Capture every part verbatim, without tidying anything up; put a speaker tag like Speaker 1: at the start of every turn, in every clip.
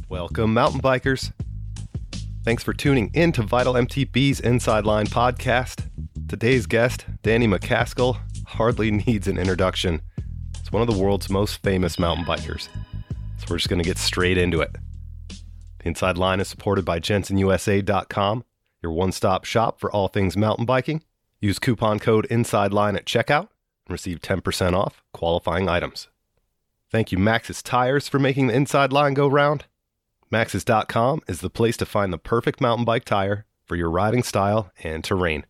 Speaker 1: Welcome, mountain bikers. Thanks for tuning in to Vital M T B's Inside Line podcast. Today's guest, Danny MacAskill, hardly needs an introduction. It's one of the world's most famous mountain bikers. So we're just going to get straight into it. The Inside Line is supported by Jensen U S A dot com, your one-stop shop for all things mountain biking. Use coupon code INSIDELINE at checkout and receive ten percent off qualifying items. Thank you, Maxxis Tires, for making the Inside Line go round. Maxxis dot com is the place to find the perfect mountain bike tire for your riding style and terrain.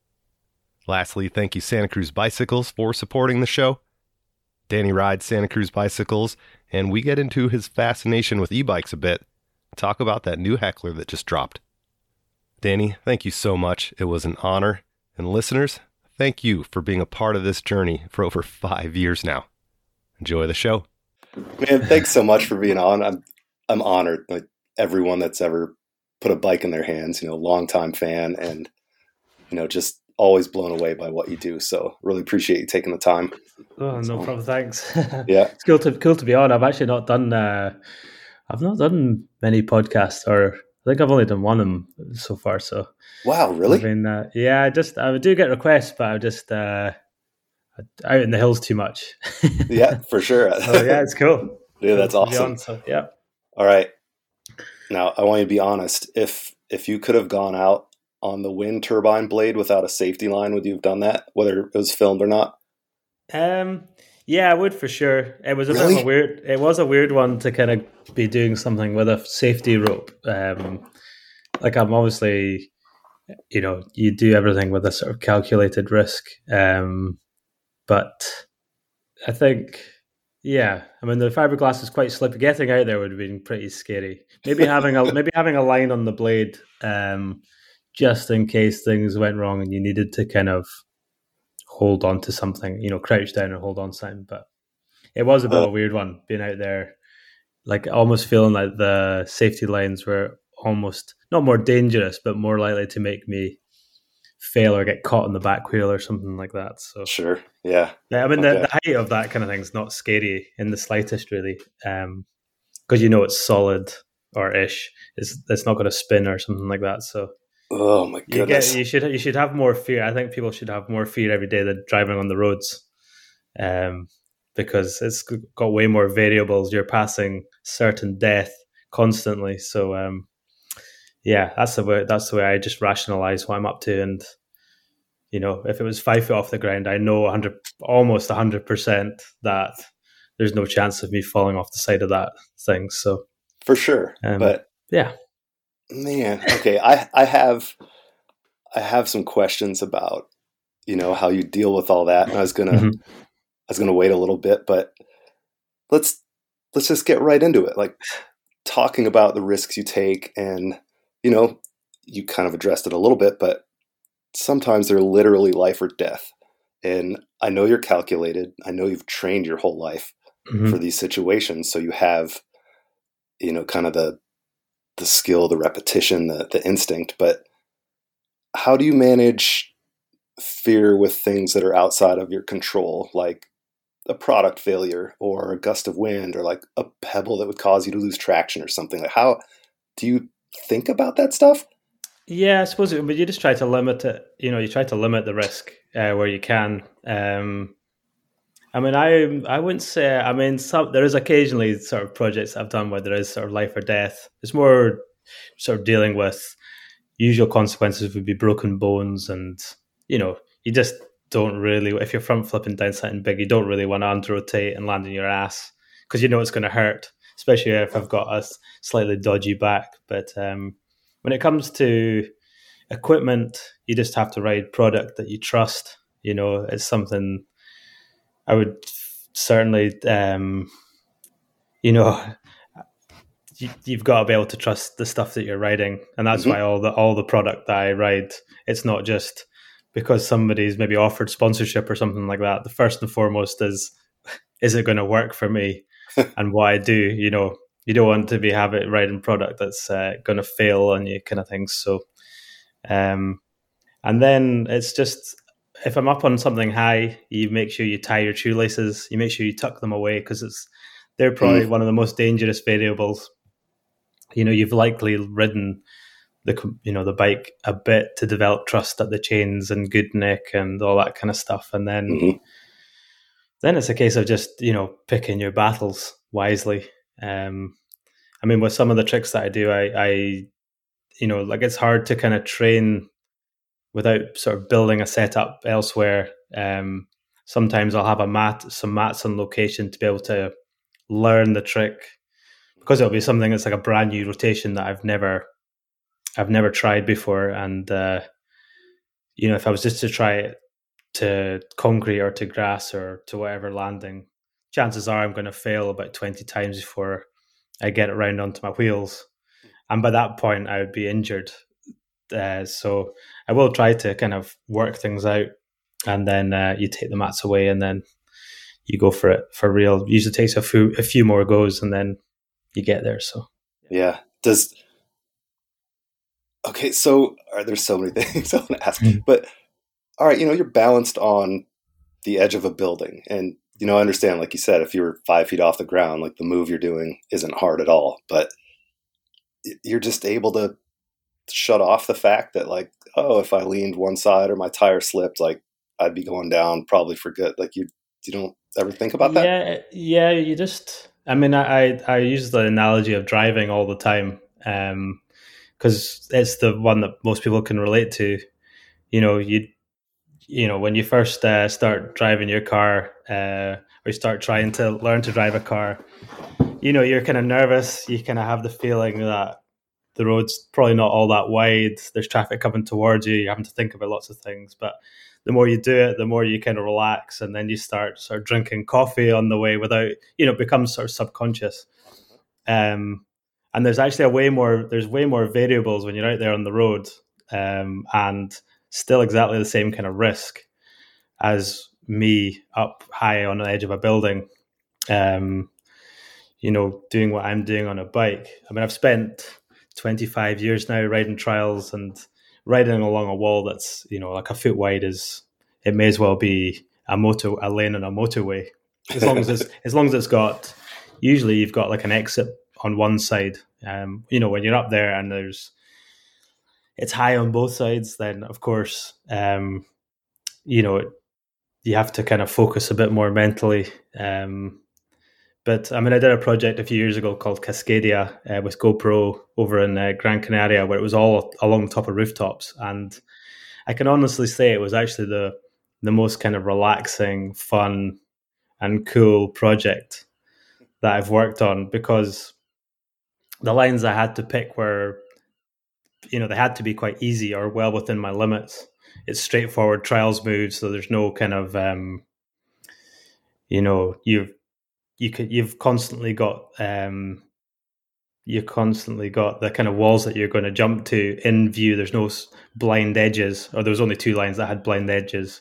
Speaker 1: Lastly, thank you, Santa Cruz Bicycles, for supporting the show. Danny rides Santa Cruz bicycles, and we get into his fascination with e-bikes a bit, talk about that new Heckler that just dropped. Danny, thank you so much. It was an honor. And listeners, thank you for being a part of this journey for over five years now. Enjoy the show.
Speaker 2: Man, thanks so much for being on. I'm I'm honored. Like everyone that's ever put a bike in their hands, you know, longtime fan, and you know, just always blown away by what you do. So really appreciate you taking the time.
Speaker 3: Oh, no so, problem. Thanks.
Speaker 2: Yeah,
Speaker 3: it's cool to cool to be on. I've actually not done. Uh, I've not done many podcasts, or I think I've only done one of them so far. So
Speaker 2: wow, really?
Speaker 3: I mean, uh, yeah, I just I do get requests, but I just. Uh, out in the hills too much.
Speaker 2: Yeah, for sure.
Speaker 3: Oh yeah, it's cool.
Speaker 2: Yeah, that's
Speaker 3: cool
Speaker 2: awesome.
Speaker 3: On, so, yeah.
Speaker 2: All right. Now I want you to be honest. If if you could have gone out on the wind turbine blade without a safety line, would you have done that, whether it was filmed or not?
Speaker 3: Um. Yeah, I would for sure. It was a
Speaker 2: really?
Speaker 3: bit of a weird. It was a weird one to kind of be doing something with a safety rope. Um. Like I'm obviously, you know, you do everything with a sort of calculated risk. Um. But I think, yeah, I mean the fiberglass is quite slippy. Getting out there would have been pretty scary. Maybe having a maybe having a line on the blade, um, just in case things went wrong and you needed to kind of hold on to something, you know, crouch down and hold on to something. But it was a bit uh, of a weird one being out there, like almost feeling like the safety lines were almost not more dangerous, but more likely to make me fail or get caught in the back wheel or something like that. So
Speaker 2: sure, yeah,
Speaker 3: yeah. I mean,
Speaker 2: okay.
Speaker 3: the, the height of that kind of thing is not scary in the slightest, really, because um, you know it's solid or ish. It's it's not going to spin or something like that. So,
Speaker 2: oh my goodness,
Speaker 3: you, get, you should you should have more fear. I think people should have more fear every day than driving on the roads, um, because it's got way more variables. You're passing certain death constantly. So, um, yeah, that's the way. That's the way I just rationalize what I'm up to, and you know, if it was five feet off the ground, I know one hundred, almost one hundred percent that there's no chance of me falling off the side of that thing. So
Speaker 2: for sure, um, but
Speaker 3: yeah,
Speaker 2: man, okay, I I have I have some questions about you know how you deal with all that, and I was gonna mm-hmm. I was gonna wait a little bit, but let's let's just get right into it, like talking about the risks you take and. You know, you kind of addressed it a little bit, but sometimes they're literally life or death. And I know you're calculated. I know you've trained your whole life mm-hmm. for these situations. So you have, you know, kind of the the skill, the repetition, the, the instinct. But how do you manage fear with things that are outside of your control, like a product failure or a gust of wind or like a pebble that would cause you to lose traction or something? Like how do you think about that stuff?
Speaker 3: Yeah, I suppose, it, but you just try to limit it. You know, you try to limit the risk uh, where you can. Um, I mean, I I wouldn't say. I mean, some there is occasionally sort of projects I've done where there is sort of life or death. It's more sort of dealing with usual consequences would be broken bones, and you know, you just don't really. If you're front flipping down something big, you don't really want to under rotate and land on your ass because you know it's going to hurt. Especially if I've got a slightly dodgy back. But um, when it comes to equipment, you just have to ride product that you trust. You know, it's something I would certainly, um, you know, you, you've got to be able to trust the stuff that you're riding. And that's mm-hmm. why all the all the product that I ride, it's not just because somebody's maybe offered sponsorship or something like that. The first and foremost is, is it going to work for me? And what I do, you know, you don't want to be having riding product that's uh, going to fail on you, kind of thing. So, um, and then it's just if I'm up on something high, you make sure you tie your shoelaces. You make sure you tuck them away because it's they're probably mm. one of the most dangerous variables. you know, you've likely ridden the you know the bike a bit to develop trust at the chains and good nick and all that kind of stuff, and then
Speaker 2: Mm-hmm.
Speaker 3: then it's a case of just you know picking your battles wisely. Um, I mean, with some of the tricks that I do, I, I you know like it's hard to kind of train without sort of building a setup elsewhere. Um, sometimes I'll have a mat, some mats on location to be able to learn the trick, because it'll be something that's like a brand new rotation that I've never, I've never tried before. And uh, you know, if I was just to try it to concrete or to grass or to whatever landing, chances are I'm going to fail about twenty times before I get it round onto my wheels, and by that point I would be injured. Uh, so I will try to kind of work things out, and then uh, you take the mats away, and then you go for it for real. Usually takes a few a few more goes, and then you get there. So
Speaker 2: yeah, does okay. So are there so many things I want to ask,
Speaker 3: mm-hmm.
Speaker 2: but all right, you know, you're balanced on the edge of a building, and you know, I understand, like you said, if you're five feet off the ground, like the move you're doing isn't hard at all, but you're just able to shut off the fact that, like, oh, if I leaned one side or my tire slipped, like I'd be going down probably for good. Like you, you don't ever think about that?
Speaker 3: Yeah, yeah. You just, I mean, I I use the analogy of driving all the time, um, because it's the one that most people can relate to. You know, you you know when you first uh, start driving your car, uh, or you start trying to learn to drive a car, you know, you're kind of nervous. You kind of have the feeling that the road's probably not all that wide. There's traffic coming towards you. You're having to think about lots of things. But the more you do it, the more you kind of relax. And then you start sort of drinking coffee on the way without, you know, it becomes sort of subconscious. Um, and there's actually a way more, there's way more variables when you're out there on the road, um, and still exactly the same kind of risk as me up high on the edge of a building, um, you know, doing what I'm doing on a bike. I mean, I've spent twenty-five years now riding trials, and riding along a wall that's, you know, like a foot wide is, it may as well be a motor, a lane on a motorway. As long as it's, as long as it's got, usually you've got like an exit on one side. Um, you know, when you're up there and there's, it's high on both sides, then of course, um, you know, you have to kind of focus a bit more mentally. Um, But I mean, I did a project a few years ago called Cascadia uh, with GoPro over in uh, Gran Canaria, where it was all along the top of rooftops. And I can honestly say it was actually the the most kind of relaxing, fun, and cool project that I've worked on, because the lines I had to pick were, you know, they had to be quite easy or well within my limits. It's straightforward trials moves, so there's no kind of, um, you know, you've you could you've constantly got um you constantly got the kind of walls that you're going to jump to in view. There's no blind edges, or there was only two lines that had blind edges,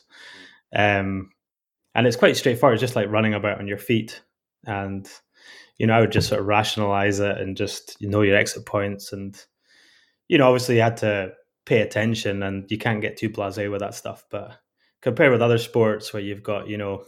Speaker 3: um and it's quite straightforward. It's just like running about on your feet, and you know I would just sort of rationalize it and just, you know, your exit points, and you know obviously you had to pay attention, and you can't get too blasé with that stuff. But compared with other sports where you've got, you know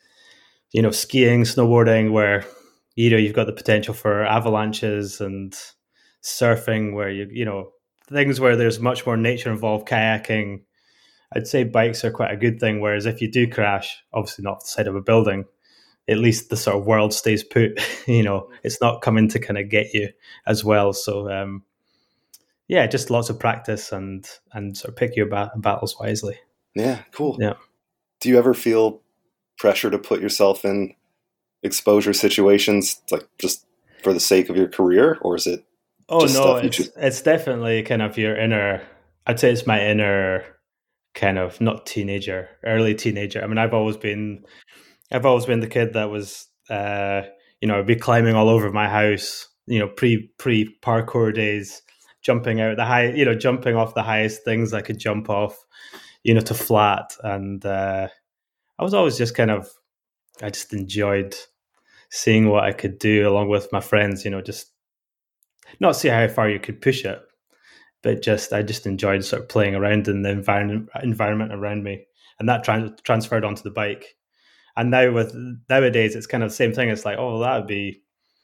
Speaker 3: you know, skiing, snowboarding, where, you know, you've got the potential for avalanches, and surfing where you, you know, things where there's much more nature involved, kayaking, I'd say bikes are quite a good thing. Whereas if you do crash, obviously not off the side of a building, at least the sort of world stays put, you know, it's not coming to kind of get you as well. So, um, yeah, just lots of practice and, and sort of pick your ba- battles wisely.
Speaker 2: Yeah. Cool.
Speaker 3: Yeah.
Speaker 2: Do you ever feel pressure to put yourself in exposure situations, like just for the sake of your career, or is it
Speaker 3: oh
Speaker 2: just
Speaker 3: no
Speaker 2: it's
Speaker 3: just... it's definitely kind of your inner, I'd say it's my inner kind of, not teenager, early teenager. I mean, I've always been I've always been the kid that was uh you know, I'd be climbing all over my house, you know, pre pre parkour days, jumping out the high, you know, jumping off the highest things I could jump off, you know, to flat. And uh I was always just kind of, I just enjoyed seeing what I could do along with my friends, you know, just not see how far you could push it, but just, I just enjoyed sort of playing around in the environment environment around me. And that trans- transferred onto the bike. And now with, nowadays, it's kind of the same thing. It's like, oh, well, that would be,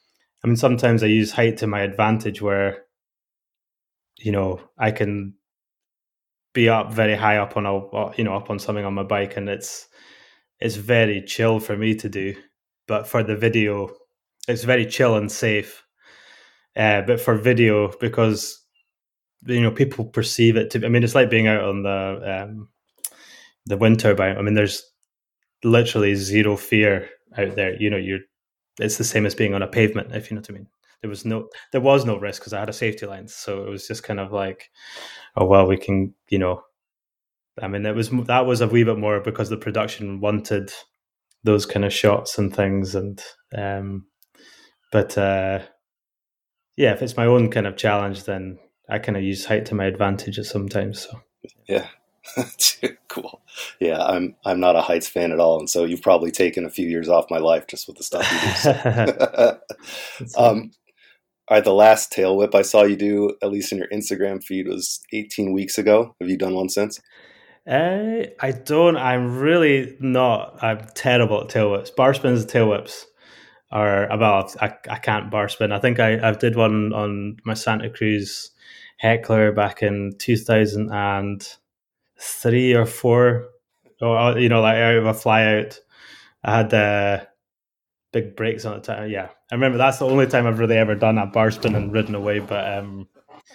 Speaker 3: I mean, sometimes I use height to my advantage where, you know, I can be up very high up on a, you know, up on something on my bike, and it's, it's very chill for me to do. But for the video, it's very chill and safe. Uh, but for video, because, you know, people perceive it to, I mean, it's like being out on the, um, the wind turbine. I mean, there's literally zero fear out there. You know, you're, it's the same as being on a pavement, if you know what I mean. There was no, there was no risk because I had a safety line. So it was just kind of like, oh, well, we can, you know, I mean, it was, that was a wee bit more because the production wanted those kind of shots and things. And, um, but, uh, yeah, if it's my own kind of challenge, then I kind of use height to my advantage at sometimes. So,
Speaker 2: yeah. Cool. Yeah, I'm I'm not a heights fan at all, and so you've probably taken a few years off my life just with the stuff you do. So. um, all right, the last tail whip I saw you do, at least in your Instagram feed, was eighteen weeks ago. Have you done one since?
Speaker 3: Uh, I don't. I'm really not. I'm terrible at tail whips. Bar spins and tail whips are about. I I can't bar spin. I think I I did one on my Santa Cruz Heckler back in two thousand and. Three or four, or you know, like out of a fly out, I had uh, big breaks on the time. Yeah, I remember that's the only time I've really ever done a bar spin and ridden away. But um,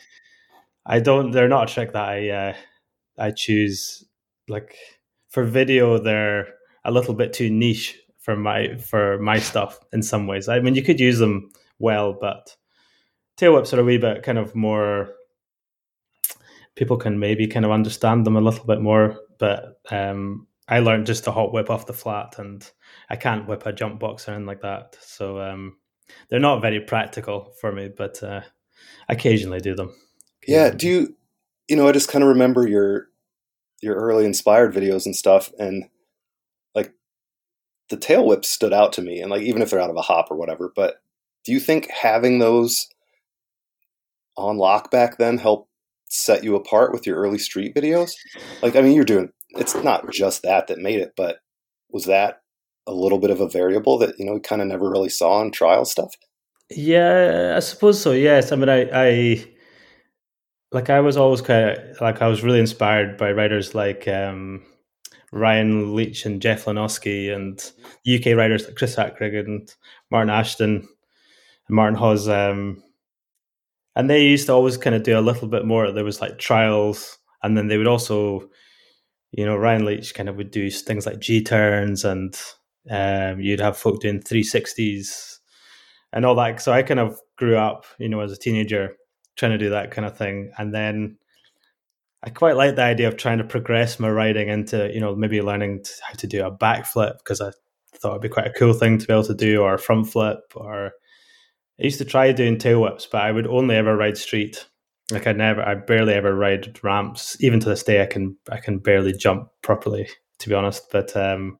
Speaker 3: I don't. They're not a trick that I uh, I choose. Like for video, they're a little bit too niche for my for my stuff in some ways. I mean, you could use them well, but tail whips are a wee bit kind of more. People can maybe kind of understand them a little bit more, but um, I learned just to hot whip off the flat, and I can't whip a jump box or anything like that. So um, they're not very practical for me, but uh, occasionally do them. Occasionally.
Speaker 2: Yeah. Do you, you know, I just kind of remember your your early inspired videos and stuff, and like the tail whips stood out to me, and like even if they're out of a hop or whatever. But do you think having those on lock back then helped set you apart with your early street videos? Like, I mean, you're doing, it's not just that that made it, but was that a little bit of a variable that, you know, we kind of never really saw in trial stuff?
Speaker 3: Yeah, I suppose so. Yes. I mean, I, I like, I was always kind of like, I was really inspired by writers like um, Ryan Leach and Jeff Lanoski, and U K writers like Chris Ackrig and Martin Ashton and Martin Hawes. Um, And they used to always kind of do a little bit more. There was like trials, and then they would also, you know, Ryan Leach kind of would do things like G-turns, and um, you'd have folk doing three sixties and all that. So I kind of grew up, you know, as a teenager trying to do that kind of thing. And then I quite like the idea of trying to progress my riding into, you know, maybe learning how to do a backflip, because I thought it'd be quite a cool thing to be able to do, or a front flip, or I used to try doing tail whips, but I would only ever ride street. Like I never, I barely ever ride ramps. Even to this day, I can, I can barely jump properly, to be honest. But um,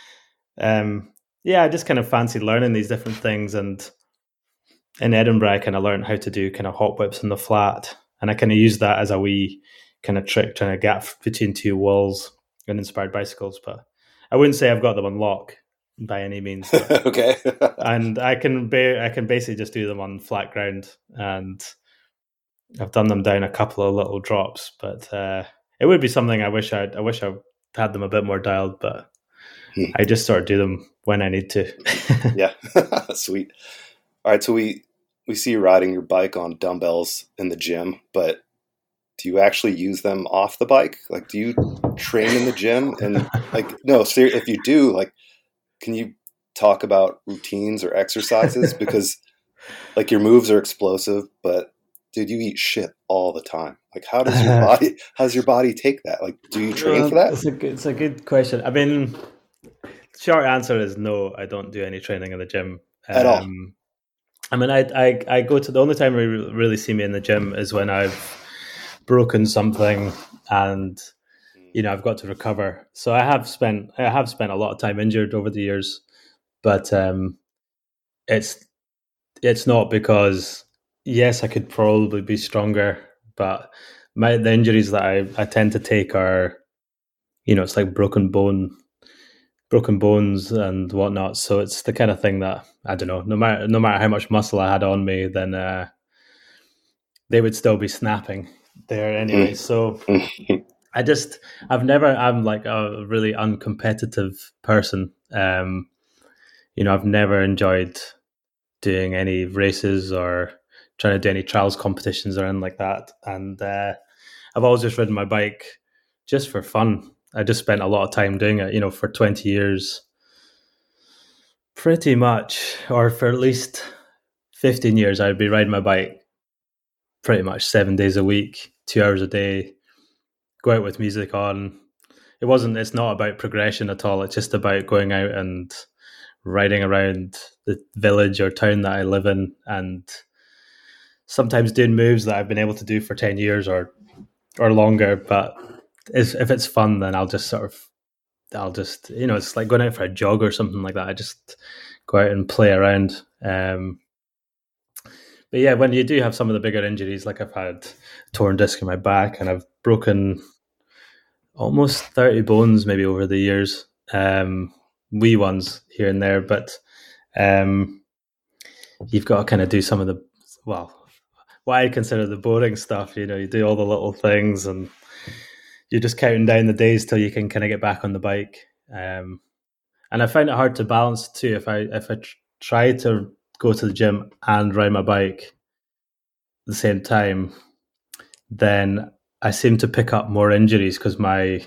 Speaker 3: um, yeah, I just kind of fancied learning these different things. And in Edinburgh, I kind of learned how to do kind of hot whips in the flat, and I kind of used that as a wee kind of trick, trying to gap between two walls and inspired bicycles. But I wouldn't say I've got them on lock by any means.
Speaker 2: Okay.
Speaker 3: And I can ba- I can basically just do them on flat ground, and I've done them down a couple of little drops. But uh, it would be something I wish I I wish I had them a bit more dialed, but hmm. I just sort of do them when I need to.
Speaker 2: Yeah, sweet. All right, so we we see you riding your bike on dumbbells in the gym, but do you actually use them off the bike? Like, do you train in the gym? And like, no, so if you do, like, can you talk about routines or exercises? Because like your moves are explosive, but dude, you eat shit all the time. Like, how does your body, how does your body take that? Like, do you train
Speaker 3: well,
Speaker 2: for that?
Speaker 3: It's a, good, it's a good question. I mean, short answer is no, I don't do any training in the gym.
Speaker 2: At um, all?
Speaker 3: I mean, I, I, I go to, the only time you really see me in the gym is when I've broken something and, you know, I've got to recover. So I have spent I have spent a lot of time injured over the years, but um, it's it's not because, yes, I could probably be stronger, but my the injuries that I, I tend to take are, you know, it's like broken bone broken bones and whatnot. So it's the kind of thing that, I don't know, no matter no matter how much muscle I had on me, then uh, they would still be snapping there anyway. So I just, I've never, I'm like a really uncompetitive person. Um, you know, I've never enjoyed doing any races or trying to do any trials competitions or anything like that. And uh, I've always just ridden my bike just for fun. I just spent a lot of time doing it, you know, for twenty years, pretty much, or for at least fifteen years, I'd be riding my bike pretty much seven days a week, two hours a day, go out with music on. It wasn't, it's not about progression at all. It's just about going out and riding around the village or town that I live in, and sometimes doing moves that I've been able to do for ten years or or longer. But if, if it's fun, then I'll just sort of, I'll just, you know, it's like going out for a jog or something like that. I just go out and play around. Um, but yeah, when you do have some of the bigger injuries, like I've had torn disc in my back and I've broken almost thirty bones maybe over the years, um, wee ones here and there. But um, you've got to kind of do some of the, well, what I consider the boring stuff. You know, you do all the little things and you're just counting down the days till you can kind of get back on the bike. Um, and I find it hard to balance too. If I if I tr- try to go to the gym and ride my bike at the same time, then I seem to pick up more injuries because my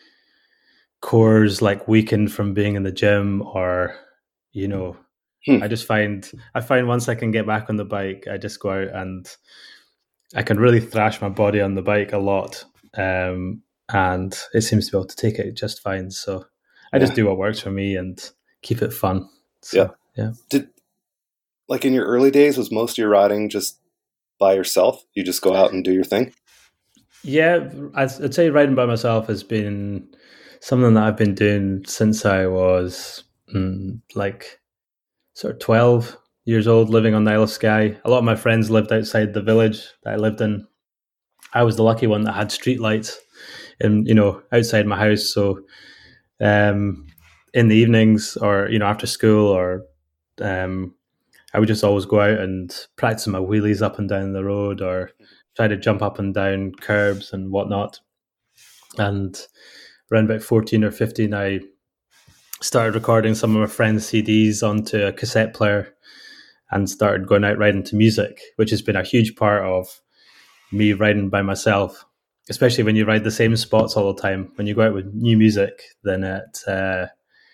Speaker 3: core's like weakened from being in the gym, or, you know, hmm. I just find, I find once I can get back on the bike, I just go out and I can really thrash my body on the bike a lot. Um, and it seems to be able to take it just fine. So I yeah. just do what works for me and keep it fun. So,
Speaker 2: yeah.
Speaker 3: Yeah.
Speaker 2: Did, like in your early days, was most of your riding just by yourself? You just go out and do your thing?
Speaker 3: Yeah. I'd say riding by myself has been something that I've been doing since I was mm, like sort of twelve years old, living on the Isle of Skye. A lot of my friends lived outside the village that I lived in. I was the lucky one that had street lights and, you know, outside my house. So um, in the evenings or, you know, after school, or um, I would just always go out and practice my wheelies up and down the road, or try to jump up and down curbs and whatnot. And around about fourteen or fifteen, I started recording some of my friends' C Ds onto a cassette player and started going out riding to music, which has been a huge part of me riding by myself, especially when you ride the same spots all the time. When you go out with new music, then it uh,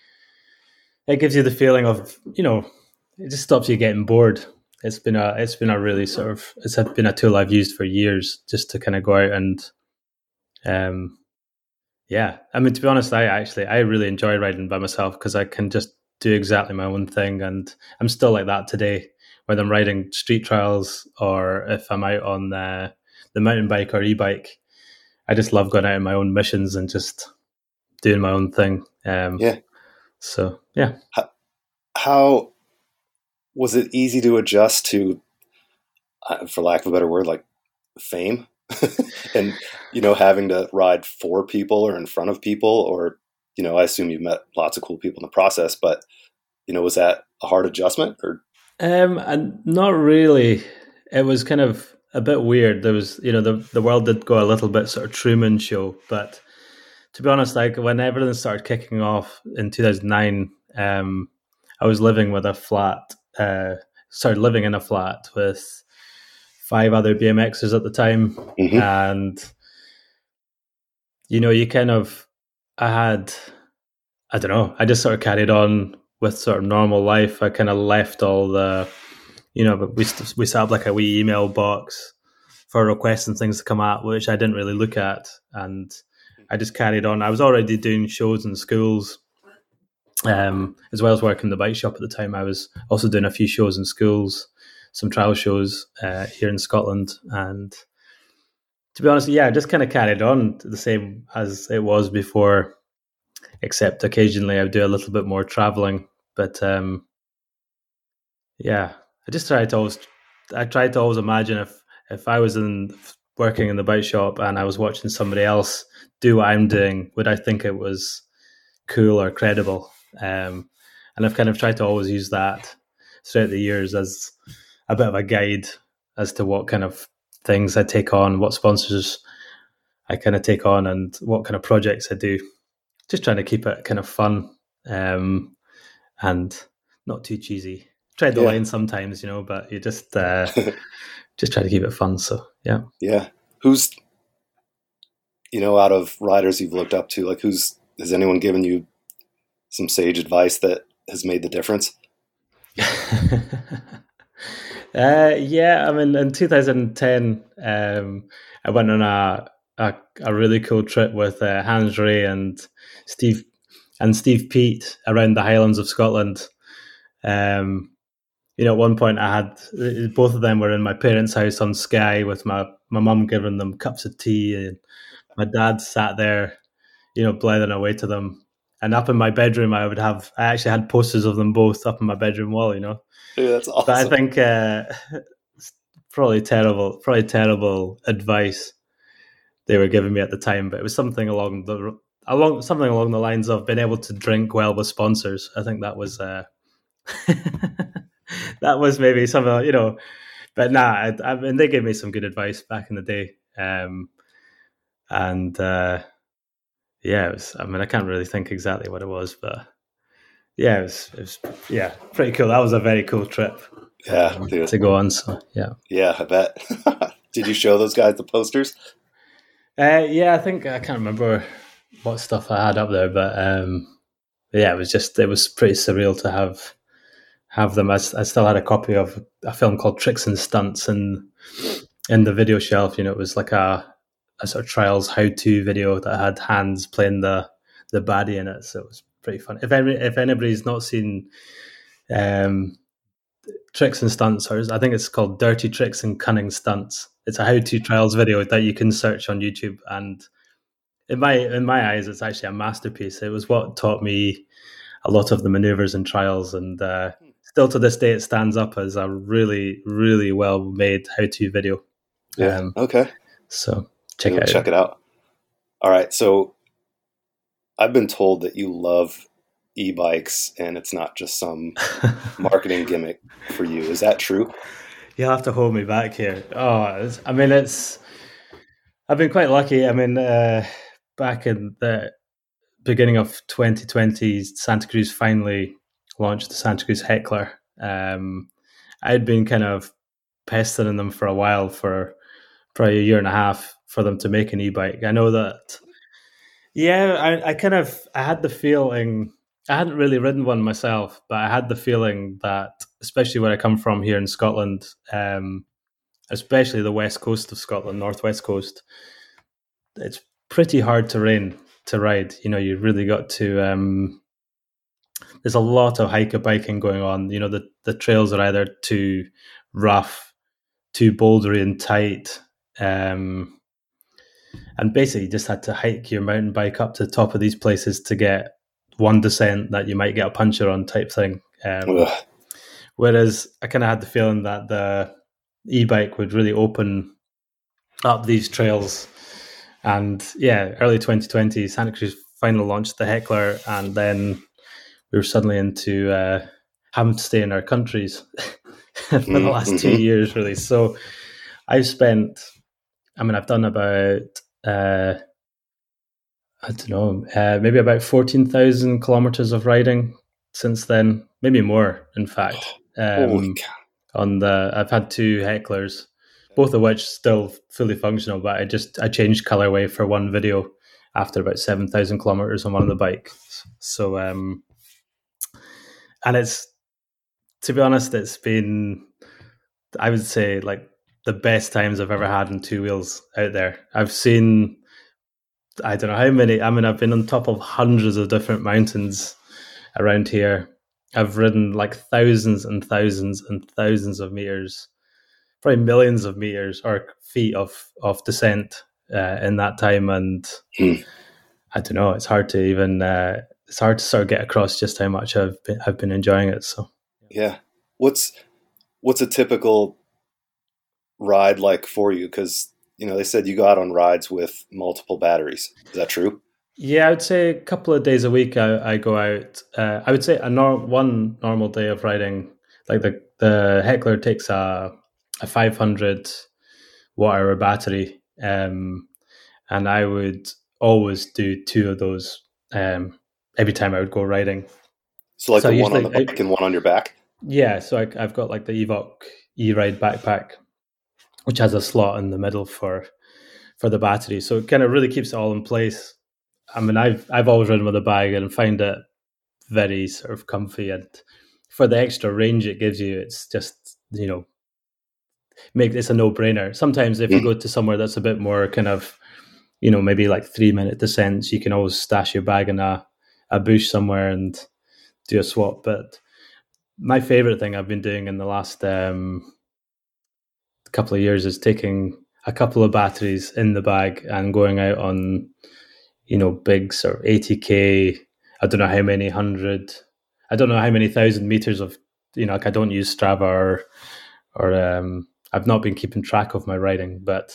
Speaker 3: it gives you the feeling of, you know, it just stops you getting bored. It's been a it's been a really sort of it's been a tool I've used for years, just to kind of go out and um yeah. I mean, to be honest, I actually I really enjoy riding by myself because I can just do exactly my own thing, and I'm still like that today. Whether I'm riding street trials or if I'm out on the the mountain bike or e-bike, I just love going out on my own missions and just doing my own thing. Um,
Speaker 2: yeah.
Speaker 3: So yeah.
Speaker 2: How, how was it easy to adjust to, uh, for lack of a better word, like fame, and, you know, having to ride for people or in front of people, or, you know, I assume you've met lots of cool people in the process, but, you know, was that a hard adjustment or?
Speaker 3: Um, and not really. It was kind of a bit weird. There was, you know, the the world did go a little bit sort of Truman Show, but to be honest, like when everything started kicking off in two thousand nine, um, I was living with a flat, uh, started living in a flat with five other B M Xers at the time. Mm-hmm. And, you know, you kind of, I had, I don't know, I just sort of carried on with sort of normal life. I kind of left all the, you know, we we set up like a wee email box for requests and things to come out, which I didn't really look at. And I just carried on. I was already doing shows in schools, um, as well as working in the bike shop at the time. I was also doing a few shows in schools, some trial shows uh, here in Scotland. And to be honest, yeah, I just kind of carried on the same as it was before, except occasionally I would do a little bit more traveling. But um, yeah, I just tried to always, I tried to always imagine if, if I was in working in the bike shop and I was watching somebody else do what I'm doing, would I think it was cool or credible? Um, and I've kind of tried to always use that throughout the years as a bit of a guide as to what kind of things I take on, what sponsors I kind of take on, and what kind of projects I do. Just trying to keep it kind of fun um, and not too cheesy. Tread the
Speaker 2: Yeah.
Speaker 3: line sometimes, you know, but you just uh, just try to keep it fun. So yeah,
Speaker 2: Yeah. Who's, you know, out of riders you've looked up to, like who's, has anyone given you some sage advice that has made the difference?
Speaker 3: uh, yeah, I mean, in two thousand ten, um, I went on a, a a really cool trip with uh, Hans Ray and Steve and Steve Peat around the Highlands of Scotland. Um, you know, at one point I had both of them were in my parents' house on Skye with my my mum giving them cups of tea, and my dad sat there, you know, blithering away to them. And up in my bedroom, I would have I actually had posters of them both up in my bedroom wall, you know.
Speaker 2: Dude, that's awesome.
Speaker 3: But I think uh, it's probably terrible, probably terrible advice they were giving me at the time. But it was something along the along something along the lines of being able to drink well with sponsors. I think that was uh, that was maybe some of you know. But nah, I, I mean they gave me some good advice back in the day, um, and uh, yeah, it was. I mean I can't really think exactly what it was, but yeah, it was. It was yeah, pretty cool. That was a very cool trip.
Speaker 2: Yeah,
Speaker 3: um,
Speaker 2: dude.
Speaker 3: to go on. So yeah,
Speaker 2: Yeah, I bet. Did you show those guys the posters?
Speaker 3: uh, yeah. I think I can't remember what stuff I had up there, but um, yeah, it was just it was pretty surreal to have have them. I, I still had a copy of a film called Tricks and Stunts in in the video shelf. You know, it was like a a sort of trials how to video that had Hans playing the the baddie in it. So it was pretty fun. If any, if anybody's not seen um, Tricks and Stunts, or I think it's called Dirty Tricks and Cunning Stunts. It's a how-to trials video that you can search on YouTube, and in my in my eyes, it's actually a masterpiece. It was what taught me a lot of the maneuvers and trials, and uh, still to this day, it stands up as a really, really well-made how-to video.
Speaker 2: Yeah.
Speaker 3: Um,
Speaker 2: okay.
Speaker 3: So check
Speaker 2: We'll
Speaker 3: it out.
Speaker 2: Check it out. All right. So I've been told that you love e-bikes and it's not just some marketing gimmick for you. Is that true?
Speaker 3: You'll have to hold me back here. Oh, it's, I mean, it's. I've been quite lucky. I mean, uh, back in the beginning of twenty twenty, Santa Cruz finally launched the Santa Cruz Heckler. Um, I'd been kind of pestering them for a while, for probably a year and a half, for them to make an e-bike. I know that. Yeah, I, I kind of I had the feeling. I hadn't really ridden one myself, but I had the feeling that, especially where I come from here in Scotland, um, especially the west coast of Scotland, northwest coast, it's pretty hard terrain to ride. You know, you really got to. Um, there's a lot of hiker biking going on. You know, the the trails are either too rough, too bouldery and tight, um, and basically you just had to hike your mountain bike up to the top of these places to get one descent that you might get a puncture on, type thing. Um, whereas I kind of had the feeling that the e-bike would really open up these trails. And yeah, early twenty twenty, Santa Cruz finally launched the Heckler, and then we were suddenly into uh, having to stay in our countries for the last mm-hmm. two years, really. So I've spent, I mean, I've done about, uh, I don't know, uh, maybe about fourteen thousand kilometers of riding since then, maybe more, in fact. Um, on the, I've had two Hecklers, both of which still fully functional, but I just I changed colorway for one video after about seven thousand kilometers on one of the bikes. So, um, and it's, to be honest, it's been, I would say, like the best times I've ever had in two wheels out there. I've seen, I don't know how many, I mean, I've been on top of hundreds of different mountains around here. I've ridden like thousands and thousands and thousands of meters, probably millions of meters or feet of, of descent uh, in that time. And mm. I don't know, it's hard to even, uh, it's hard to sort of get across just how much I've been, I've been enjoying it. So,
Speaker 2: yeah. What's, what's a typical ride like for you? Because, you know, they said you go out on rides with multiple batteries. Is that true?
Speaker 3: Yeah, I would say a couple of days a week I, I go out. Uh, I would say a nor- one normal day of riding, like the, the Heckler takes a, a five hundred watt hour battery, um, and I would always do two of those um, every time I would go riding.
Speaker 2: So like
Speaker 3: So
Speaker 2: the one
Speaker 3: usually,
Speaker 2: on the bike
Speaker 3: I,
Speaker 2: and one on your back?
Speaker 3: yeah, so I, I've got like the Evoc E-Ride backpack, which has a slot in the middle for for the battery. So it kind of really keeps it all in place. I mean, I've I've always ridden with a bag and find it very sort of comfy, and for the extra range it gives you, it's just, you know, make it's a no brainer. Sometimes if you go to somewhere that's a bit more kind of, you know, maybe like three minute descents, you can always stash your bag in a a bush somewhere and do a swap. But my favorite thing I've been doing in the last um, couple of years is taking a couple of batteries in the bag and going out on, you know, big sort of eighty K, I don't know how many hundred, I don't know how many thousand meters of, you know, like I don't use Strava or, or um, I've not been keeping track of my riding, but,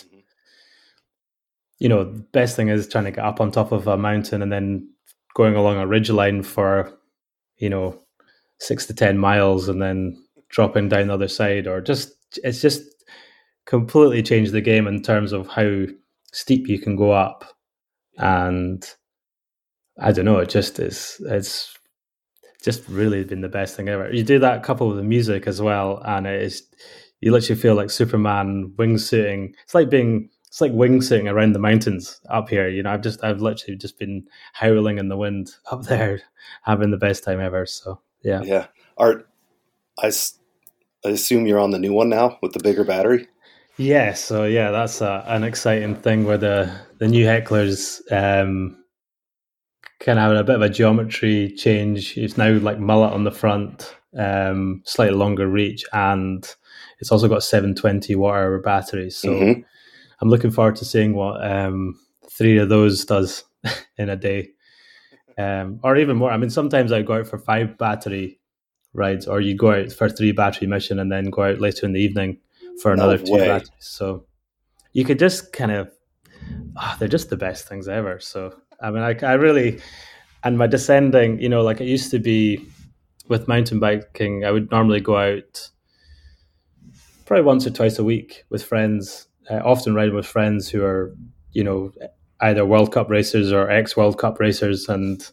Speaker 3: you know, the best thing is trying to get up on top of a mountain and then going along a ridge line for, you know, six to ten miles and then dropping down the other side, or just, it's just completely changed the game in terms of how steep you can go up. And I don't know, it just is, it's just really been the best thing ever. You do that coupled with the music as well, and it is, you literally feel like Superman wingsuiting. It's like being, it's like wingsuiting around the mountains up here. You know, I've just, I've literally just been howling in the wind up there, having the best time ever. So yeah.
Speaker 2: Yeah. Art, I, I assume you're on the new one now with the bigger battery?
Speaker 3: Yeah, so yeah, that's a, an exciting thing where the, the new Hecklers um, kind of having a bit of a geometry change. It's now like mullet on the front, um, slightly longer reach, and it's also got seven twenty watt hour batteries. So mm-hmm. I'm looking forward to seeing what um, three of those does in a day, um, or even more. I mean, sometimes I go out for five battery rides, or you go out for three battery mission and then go out later in the evening for another no two way. batteries. So you could just kind of, oh, they're just the best things ever. So, I mean, I, I really, and my descending, you know, like it used to be with mountain biking, I would normally go out probably once or twice a week with friends, uh, often riding with friends who are, you know, either World Cup racers or ex-World Cup racers. And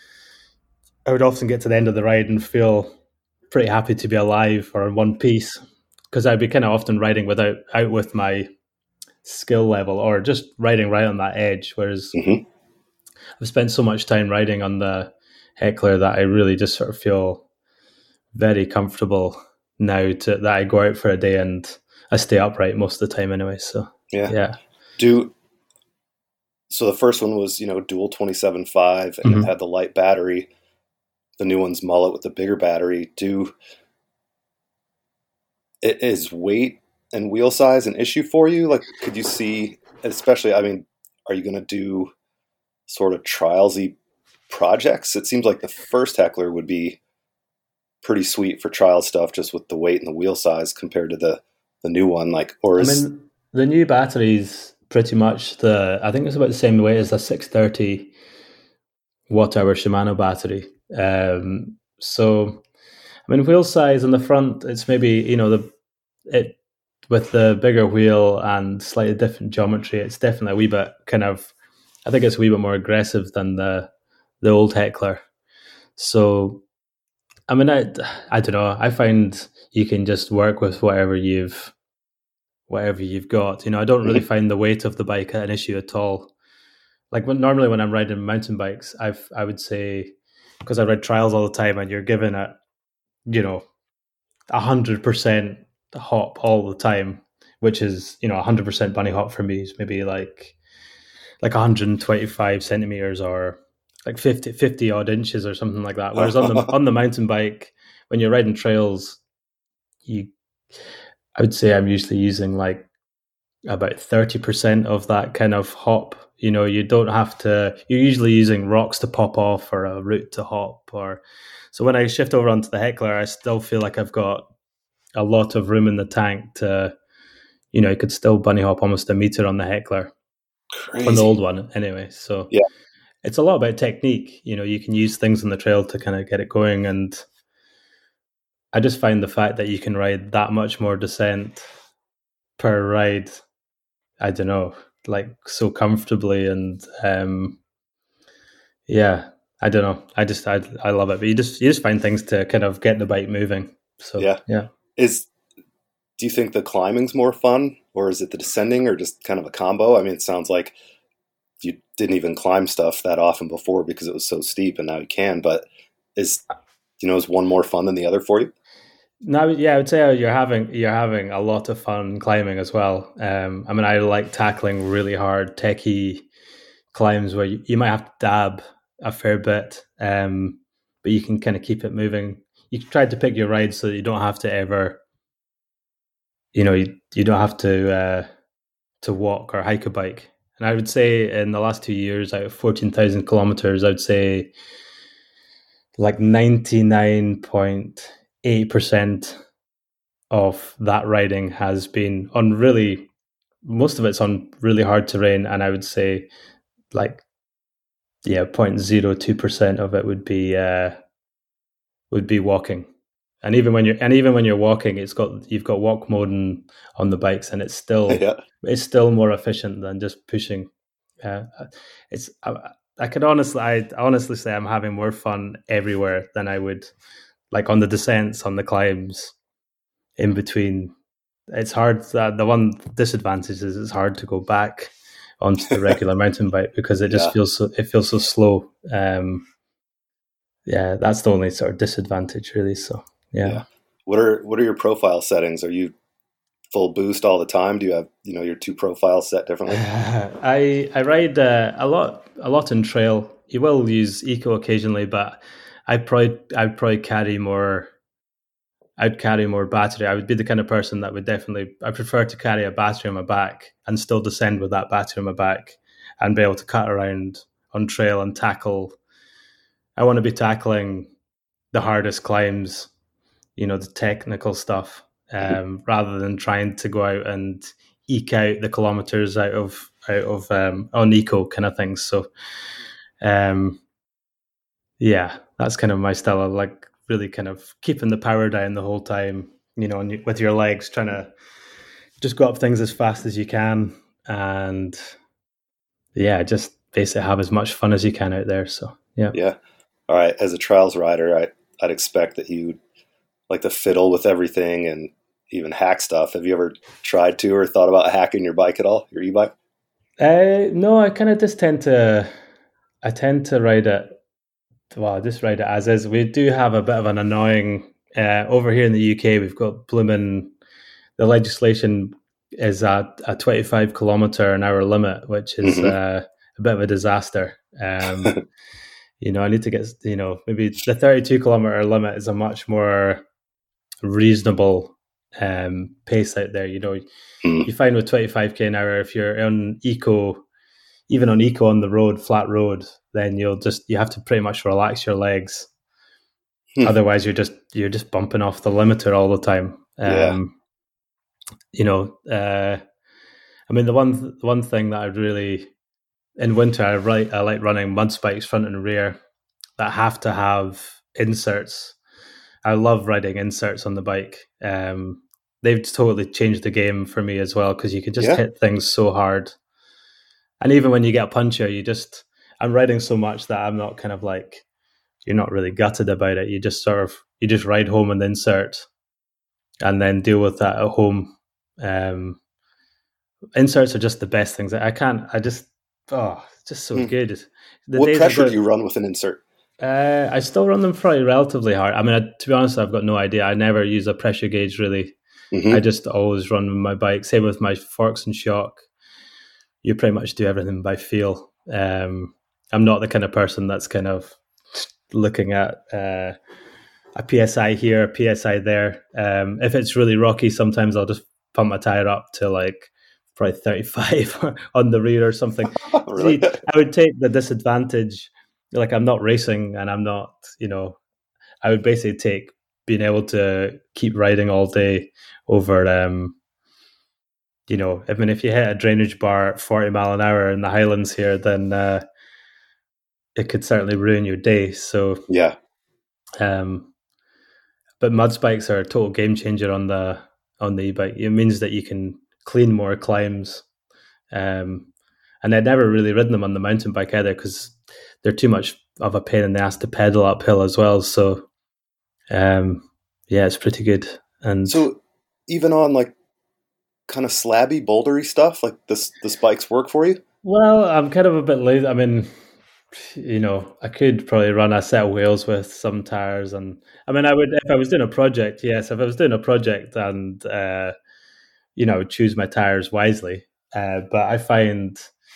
Speaker 3: I would often get to the end of the ride and feel pretty happy to be alive or in one piece, because I'd be kind of often riding without out with my skill level or just riding right on that edge. Whereas mm-hmm. I've spent so much time riding on the Heckler that I really just sort of feel very comfortable now to that I go out for a day and I stay upright most of the time anyway. So
Speaker 2: yeah,
Speaker 3: yeah.
Speaker 2: Do so the first one was, you know, dual twenty-seven point five and mm-hmm. it had the light battery. The new one's mullet with the bigger battery. Do is weight and wheel size an issue for you? Like, could you see, especially, I mean, are you going to do sort of trialsy projects? It seems like the first Heckler would be pretty sweet for trial stuff, just with the weight and the wheel size compared to the, the new one. Like, or is,
Speaker 3: I mean, the new battery's pretty much the, I think it's about the same weight as the six thirty watt hour Shimano battery. Um, so, I mean, wheel size on the front, it's maybe, you know, the it with the bigger wheel and slightly different geometry, it's definitely a wee bit kind of, I think it's a wee bit more aggressive than the the old Heckler. So, I mean, I, I don't know. I find you can just work with whatever you've whatever you've got. You know, I don't really find the weight of the bike an issue at all. Like when normally when I'm riding mountain bikes, I've I would say, because I ride trials all the time, and you're given it, you know, a hundred percent hop all the time, which is, you know, a hundred percent bunny hop for me is maybe like like one hundred twenty-five centimeters or like fifty, fifty odd inches or something like that. Whereas on the on the mountain bike, when you're riding trails, you I would say I'm usually using like about thirty percent of that kind of hop. You know, you don't have to, you're usually using rocks to pop off or a root to hop. Or so when I shift over onto the Heckler, I still feel like I've got a lot of room in the tank to, you know, you could still bunny hop almost a meter on the Heckler.
Speaker 2: Crazy.
Speaker 3: On the old one anyway. So
Speaker 2: yeah,
Speaker 3: it's a lot about technique. You know, you can use things on the trail to kind of get it going. And I just find the fact that you can ride that much more descent per ride, I don't know, like so comfortably. And um, yeah, I don't know. I just, I, I love it. But you just, you just find things to kind of get the bike moving. So,
Speaker 2: yeah.
Speaker 3: yeah.
Speaker 2: Is, do you think the climbing's more fun, or is it the descending, or just kind of a combo? I mean, it sounds like you didn't even climb stuff that often before because it was so steep, and now you can. But is, you know, is one more fun than the other for you?
Speaker 3: No, yeah, I would say you're having you're having a lot of fun climbing as well. Um, I mean, I like tackling really hard, techie climbs where you, you might have to dab a fair bit, um, but you can kind of keep it moving. You try to pick your rides so that you don't have to ever, you know, you, you don't have to uh, to walk or hike a bike. And I would say in the last two years, out of fourteen thousand kilometers, I would say like ninety-nine point eight percent of that riding has been on really, most of it's on really hard terrain. And I would say like, yeah, zero point zero two percent of it would be, uh, would be walking. And even when you're, and even when you're walking, it's got, you've got walk mode on, on the bikes, and it's still,
Speaker 2: Yeah.
Speaker 3: it's still more efficient than just pushing. Uh, it's, I, I could honestly, I honestly say I'm having more fun everywhere than I would like on the descents, on the climbs, in between. It's hard. Uh, the one disadvantage is it's hard to go back onto the regular mountain bike because it just
Speaker 2: Yeah.
Speaker 3: feels so, it feels so slow. Um, yeah, that's the only sort of disadvantage, really. So yeah.
Speaker 2: yeah. What are what are your profile settings? Are you full boost all the time? Do you have, you know, your two profiles set differently?
Speaker 3: I I ride uh, a lot a lot in trail. You will use eco occasionally, but I probably I'd probably carry more. I'd carry more battery. I would be the kind of person that would definitely. I prefer to carry a battery on my back and still descend with that battery on my back, and be able to cut around on trail and tackle. I want to be tackling the hardest climbs, you know, the technical stuff, um, rather than trying to go out and eke out the kilometers out of out of um, on eco kind of things. So, um, yeah, that's kind of my style. I like really kind of keeping the power down the whole time, you know, and you, with your legs, trying to just go up things as fast as you can, and yeah, just basically have as much fun as you can out there. So, yeah,
Speaker 2: Yeah. All right. As a trials rider, I I'd expect that you like to fiddle with everything and even hack stuff. Have you ever tried to or thought about hacking your bike at all, your e-bike?
Speaker 3: Uh, no, I kind of just tend to, I tend to ride it. Well, I just ride it as is. We do have a bit of an annoying uh, over here in the U K. We've got blooming. The legislation is at a twenty-five kilometer an hour limit, which is mm-hmm. uh, a bit of a disaster. Um, you know, I need to get, you know, maybe the thirty-two kilometer limit is a much more reasonable um, pace out there. You know, mm. you find with twenty-five k an hour, if you're on eco, even on eco on the road, flat road, then you'll just, you have to pretty much relax your legs. Hmm. Otherwise you're just, you're just bumping off the limiter all the time.
Speaker 2: Yeah.
Speaker 3: Um, you know, uh, I mean, the one, the one thing that I really, in winter, I, write, I like running mud spikes front and rear that have to have inserts. I love riding inserts on the bike. Um, they've totally changed the game for me as well, because you can just yeah. hit things so hard. And even when you get a puncher, you just, I'm riding so much that I'm not kind of like, you're not really gutted about it. You just sort of, you just ride home and insert and then deal with that at home. Um, inserts are just the best things. I can't, I just, oh, it's just so mm. good.
Speaker 2: The what pressure do you run with an insert?
Speaker 3: Uh, I still run them probably relatively hard. I mean, I, to be honest, I've got no idea. I never use a pressure gauge really. Mm-hmm. I just always run with my bike. Same with my forks and shock. You pretty much do everything by feel. Um, I'm not the kind of person that's kind of looking at uh, a P S I here, a P S I there. Um, if it's really rocky, sometimes I'll just pump my tire up to like probably thirty-five on the rear or something.
Speaker 2: Really?
Speaker 3: See, I would take the disadvantage. Like, I'm not racing and I'm not, you know, I would basically take being able to keep riding all day over, um, you know, I mean, if you hit a drainage bar at forty mile an hour in the Highlands here, then uh, it could certainly ruin your day. So
Speaker 2: yeah.
Speaker 3: Um, but mud spikes are a total game changer on the on the e-bike. It means that you can clean more climbs, um, and I'd never really ridden them on the mountain bike either because they're too much of a pain in the ass to pedal uphill as well. So, um, yeah, it's pretty good. And
Speaker 2: so, even on like kind of slabby, bouldery stuff, like this, the spikes work for you?
Speaker 3: Well, I'm kind of a bit lazy. I mean, you know, I could probably run a set of wheels with some tires, and I mean, I would if I was doing a project. Yes, if I was doing a project, and uh, you know, I would choose my tires wisely. Uh, but I find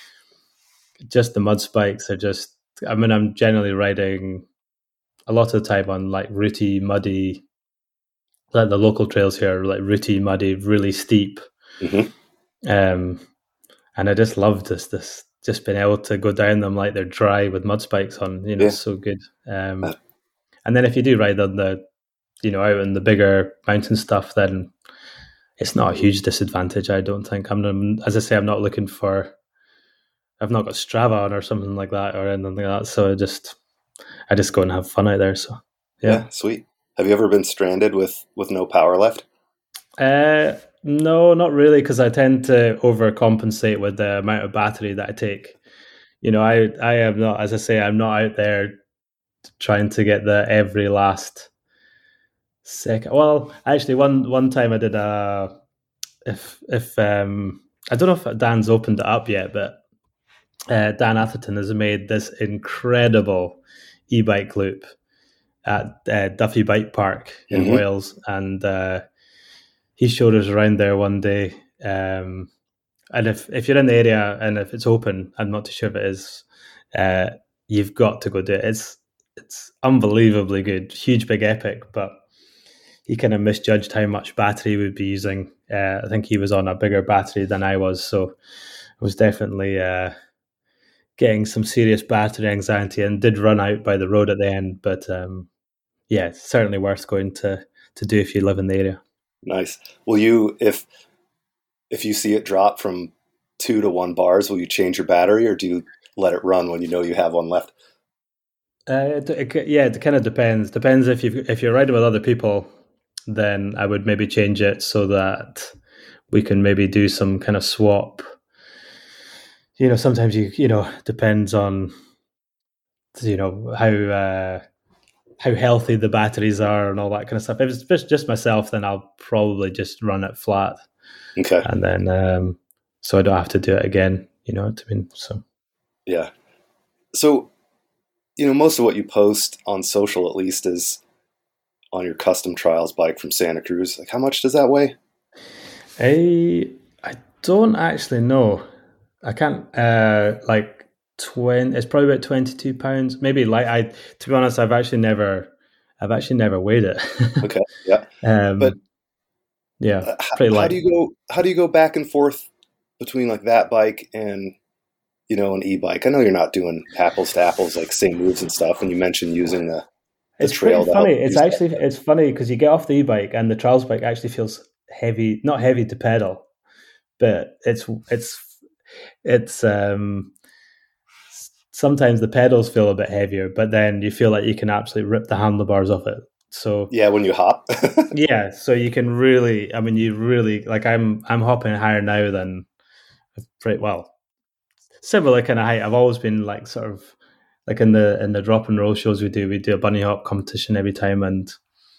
Speaker 3: just the mud spikes are just. I mean, I'm generally riding a lot of the time on like rooty, muddy, like the local trails here, are like rooty, muddy, really steep.
Speaker 2: Mm-hmm.
Speaker 3: Um, and I just love this this. Just being able to go down them like they're dry with mud spikes on, you know,
Speaker 2: Yeah.
Speaker 3: it's so good. Um, and then if you do ride on the, you know, out in the bigger mountain stuff, then it's not a huge disadvantage. I don't think. I'm, as I say, I'm not looking for. I've not got Strava on or something like that or anything like that. So I just, I just go and have fun out there. So yeah,
Speaker 2: yeah sweet. Have you ever been stranded with with no power left?
Speaker 3: Uh, no, not really, because I tend to overcompensate with the amount of battery that I take. You know, I I am not, as I say, I'm not out there trying to get the every last second. Well, actually, one one time I did a if if um I don't know if Dan's opened it up yet, but uh, Dan Atherton has made this incredible e-bike loop at uh, Duffy Bike Park in
Speaker 2: Mhm.
Speaker 3: Wales, and uh, he showed us around there one day. Um, and if, if you're in the area and if it's open, I'm not too sure if it is, uh, you've got to go do it. It's it's unbelievably good, huge, big, epic. But he kind of misjudged how much battery he would be using. Uh, I think he was on a bigger battery than I was, so I was definitely uh, getting some serious battery anxiety and did run out by the road at the end. But um, yeah, it's certainly worth going to to do if you live in the area.
Speaker 2: Nice. Will you, if if you see it drop from two to one bars, will you change your battery, or do you let it run when you know you have one left?
Speaker 3: Uh, it, it, yeah, it kind of depends. Depends if you if you're riding with other people, then I would maybe change it so that we can maybe do some kind of swap. You know, sometimes you you know depends on you know how uh, how healthy the batteries are and all that kind of stuff. If it's just, just myself, then I'll probably just run it flat.
Speaker 2: Okay.
Speaker 3: And then um, so I don't have to do it again. You know what I mean? So
Speaker 2: yeah. So you know, most of what you post on social, at least, is on your custom trials bike from Santa Cruz. Like, how much does that weigh?
Speaker 3: I I don't actually know. I can't uh like twenty. It's probably about twenty-two pounds. Maybe like I. To be honest, I've actually never, I've actually never weighed it.
Speaker 2: Okay, yeah,
Speaker 3: um,
Speaker 2: but
Speaker 3: yeah,
Speaker 2: uh,
Speaker 3: pretty
Speaker 2: how,
Speaker 3: light.
Speaker 2: how do you go? How do you go back and forth between like that bike and you know an e-bike? I know you're not doing apples to apples like same moves and stuff. And you mentioned using the, the
Speaker 3: It's
Speaker 2: trail.
Speaker 3: pretty funny. It's actually that. It's funny because you get off the e-bike and the trials bike actually feels heavy. Not heavy to pedal, but it's it's it's um. Sometimes the pedals feel a bit heavier, but then you feel like you can absolutely rip the handlebars off it. So
Speaker 2: yeah, when you hop,
Speaker 3: yeah, so you can really. I mean, you really like. I'm I'm hopping higher now than pretty well. Similar kind of height. I've always been like sort of like in the in the drop and roll shows we do. We do a bunny hop competition every time, and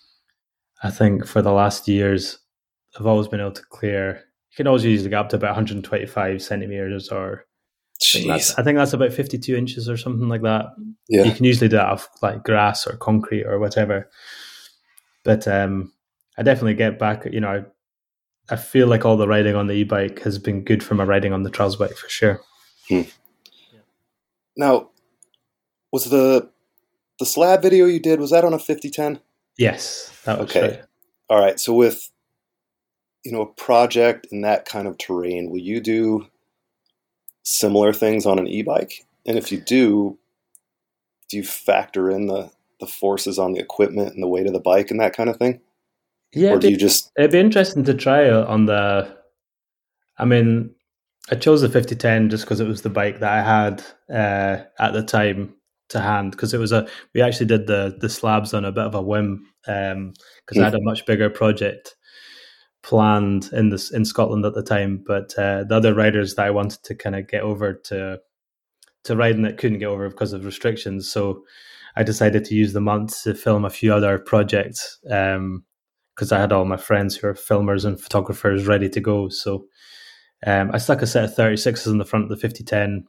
Speaker 3: I think for the last years, I've always been able to clear. You can always usually get up to about one hundred twenty-five centimeters or. I think, that's, I think that's about fifty-two inches or something like that.
Speaker 2: Yeah.
Speaker 3: You can usually do that off like grass or concrete or whatever. But um, I definitely get back, you know, I, I feel like all the riding on the e-bike has been good for my riding on the trials bike for sure.
Speaker 2: Hmm. Yeah. Now, was the the slab video you did, was that on a fifty ten?
Speaker 3: Yes, that was
Speaker 2: okay.
Speaker 3: Right.
Speaker 2: All right. So with, you know, a project in that kind of terrain, will you do similar things on an e-bike? And if you do, do you factor in the, the forces on the equipment and the weight of the bike and that kind of thing?
Speaker 3: Yeah,
Speaker 2: or do
Speaker 3: be,
Speaker 2: you just...
Speaker 3: It'd be interesting to try on the... I mean, I chose the fifty ten just because it was the bike that I had uh, at the time. to hand, because it was a we actually did the the slabs on a bit of a whim, because um,
Speaker 2: Hmm.
Speaker 3: I had a much bigger project planned in this in Scotland at the time, but uh, the other riders that I wanted to kind of get over to to riding it couldn't get over because of restrictions. So I decided to use the month to film a few other projects, um, because I had all my friends who are filmers and photographers ready to go. So um, I stuck a set of thirty-sixes in the front of the fifty ten,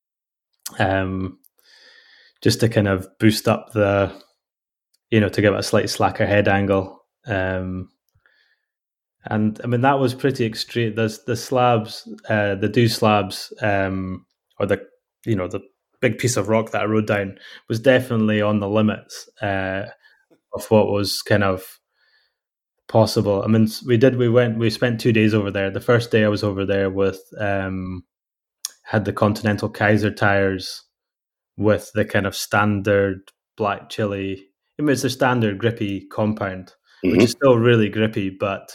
Speaker 3: um, just to kind of boost up the, you know, to give it a slightly slacker head angle. Um, and I mean, that was pretty extreme. The, the slabs, uh, the dew slabs, um, or the, you know, the big piece of rock that I rode down was definitely on the limits uh, of what was kind of possible. I mean, we did, we went, we spent two days over there. The first day I was over there with, um, had the Continental Kaiser tires with the kind of standard black chili. I mean, it's a standard grippy compound,
Speaker 2: Mhm.
Speaker 3: which is still really grippy, but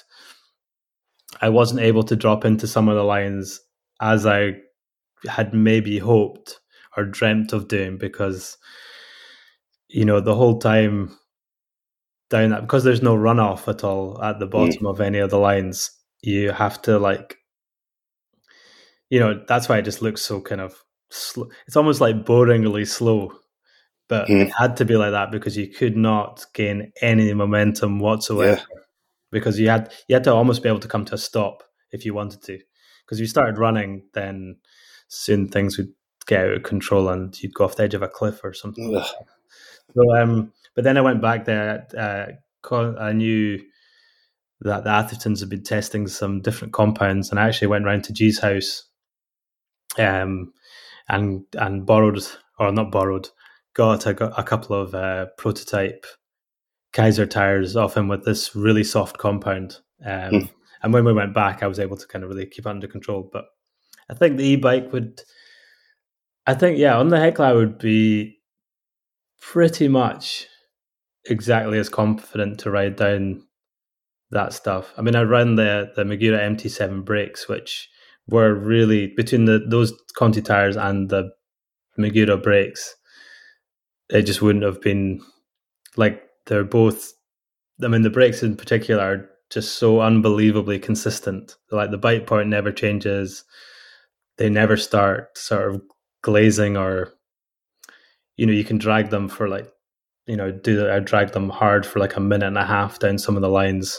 Speaker 3: I wasn't able to drop into some of the lines as I had maybe hoped or dreamt of doing, because, you know, the whole time down that, because there's no runoff at all at the bottom
Speaker 2: Mm.
Speaker 3: of any of the lines, you have to, like, you know, that's why it just looks so kind of slow. It's almost like boringly slow, but
Speaker 2: Mhm.
Speaker 3: it had to be like that because you could not gain any momentum whatsoever.
Speaker 2: Yeah.
Speaker 3: Because you had you had to almost be able to come to a stop if you wanted to. Because if you started running, then soon things would get out of control and you'd go off the edge of a cliff or something like
Speaker 2: Ugh.
Speaker 3: that. So, um, but then I went back there. Uh, co- I knew that the Athertons had been testing some different compounds, and I actually went round to G's house, um, and and borrowed, or not borrowed, got a, got a couple of uh, prototype Kaiser tires off him with this really soft compound. Um,
Speaker 2: Hmm.
Speaker 3: And when we went back, I was able to kind of really keep it under control. But I think the e-bike would, I think, yeah, on the Heckler I would be pretty much exactly as confident to ride down that stuff. I mean, I ran the the Magura M T seven brakes, which were really, between the those Conti tires and the Magura brakes, it just wouldn't have been, like, they're both, I mean, the brakes in particular are just so unbelievably consistent. Like, the bite point never changes. They never start sort of glazing, or, you know, you can drag them for, like, you know, do I drag them hard for like a minute and a half down some of the lines,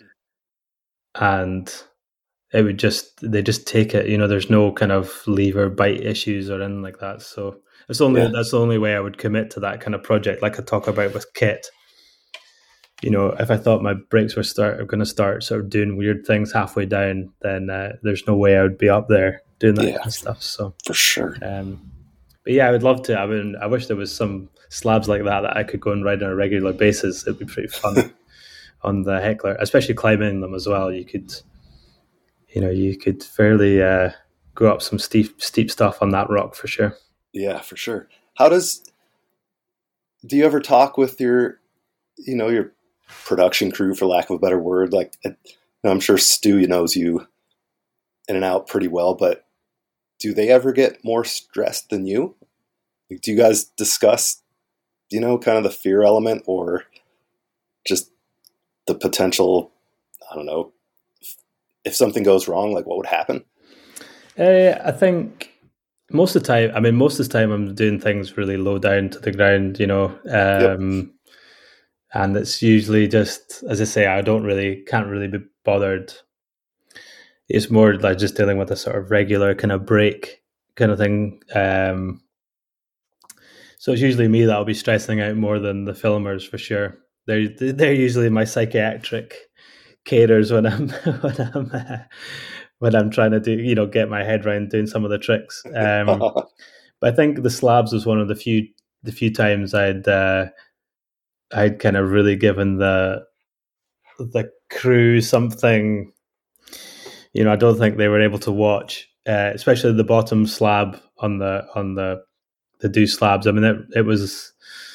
Speaker 3: and it would just, they just take it. You know, there's no kind of lever bite issues or anything like that. So it's only
Speaker 2: Yeah.
Speaker 3: that's the only way I would commit to that kind of project, like I talk about with kit. You know, if I thought my brakes were start going to start sort of doing weird things halfway down, then uh, there's no way I would be up there doing that
Speaker 2: Yeah.
Speaker 3: kind of stuff. So
Speaker 2: For sure.
Speaker 3: um, but yeah, I would love to. I mean, I wish there was some slabs like that that I could go and ride on a regular basis. It'd be pretty fun on the Heckler, especially climbing them as well. You could, you know, you could fairly uh, go up some steep, steep stuff on that rock for sure.
Speaker 2: Yeah, for sure. How does, do you ever talk with your, you know, your production crew, for lack of a better word? Like, you know, I'm sure Stu knows you in and out pretty well, but do they ever get more stressed than you? Like, do you guys discuss, you know, kind of the fear element, or just the potential, I don't know, if something goes wrong, like what would happen?
Speaker 3: Uh, I think most of the time, I mean, most of the time I'm doing things really low down to the ground, you know, um, yep. And it's usually just, as I say, I don't really, can't really be bothered. It's more like just dealing with a sort of regular kind of break kind of thing. Um, so it's usually me that'll be stressing out more than the filmers, for sure. They're they're usually my psychiatric carers when I'm when I'm uh, when I'm trying to do, you know, get my head around doing some of the tricks. Um, but I think the slabs was one of the few the few times I'd uh, I'd kind of really given the the crew something. You know, I don't think they were able to watch, uh, especially the bottom slab on the on the the dew slabs. I mean, it, it was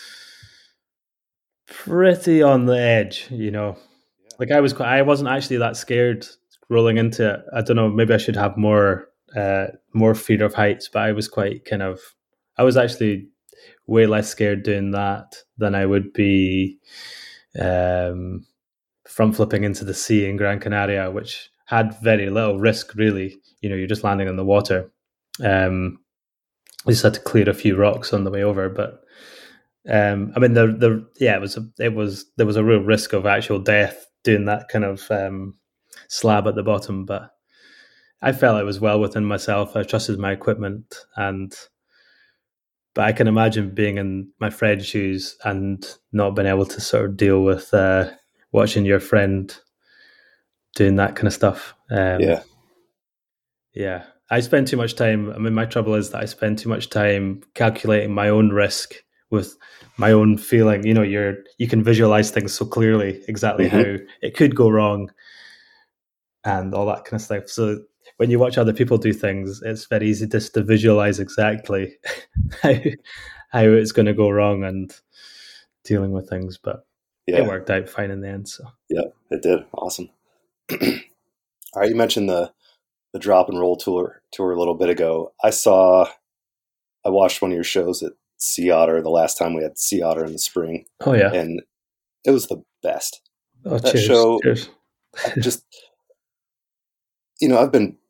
Speaker 3: pretty on the edge. You know, yeah. Like I was, I wasn't actually that scared rolling into it. I don't know. Maybe I should have more uh, more fear of heights, but I was quite kind of. I was actually way less scared doing that than I would be um, front flipping into the sea in Gran Canaria, which had very little risk, really. You know, you're just landing on the water. Um, we just had to clear a few rocks on the way over, but um, I mean, the the yeah, it was a, it was there was a real risk of actual death doing that kind of um, slab at the bottom, but I felt it was well within myself. I trusted my equipment, and but I can imagine being in my friend's shoes and not being able to sort of deal with uh, watching your friend doing that kind of stuff. Um,
Speaker 2: yeah,
Speaker 3: yeah. I spend too much time. I mean, my trouble is that I spend too much time calculating my own risk with my own feeling. You know, you're you can visualize things so clearly, exactly mm-hmm. how it could go wrong, and all that kind of stuff. So when you watch other people do things, it's very easy just to visualize exactly how how it's going to go wrong and dealing with things. But yeah. It worked out fine in the end. So
Speaker 2: yeah, it did. Awesome. All right, you mentioned the the drop and roll tour tour a little bit ago. I saw, I watched one of your shows at Sea Otter the last time we had Sea Otter in the spring.
Speaker 3: Oh yeah,
Speaker 2: and it was the best.
Speaker 3: Oh,
Speaker 2: that
Speaker 3: cheers,
Speaker 2: show,
Speaker 3: cheers.
Speaker 2: just you know, I've been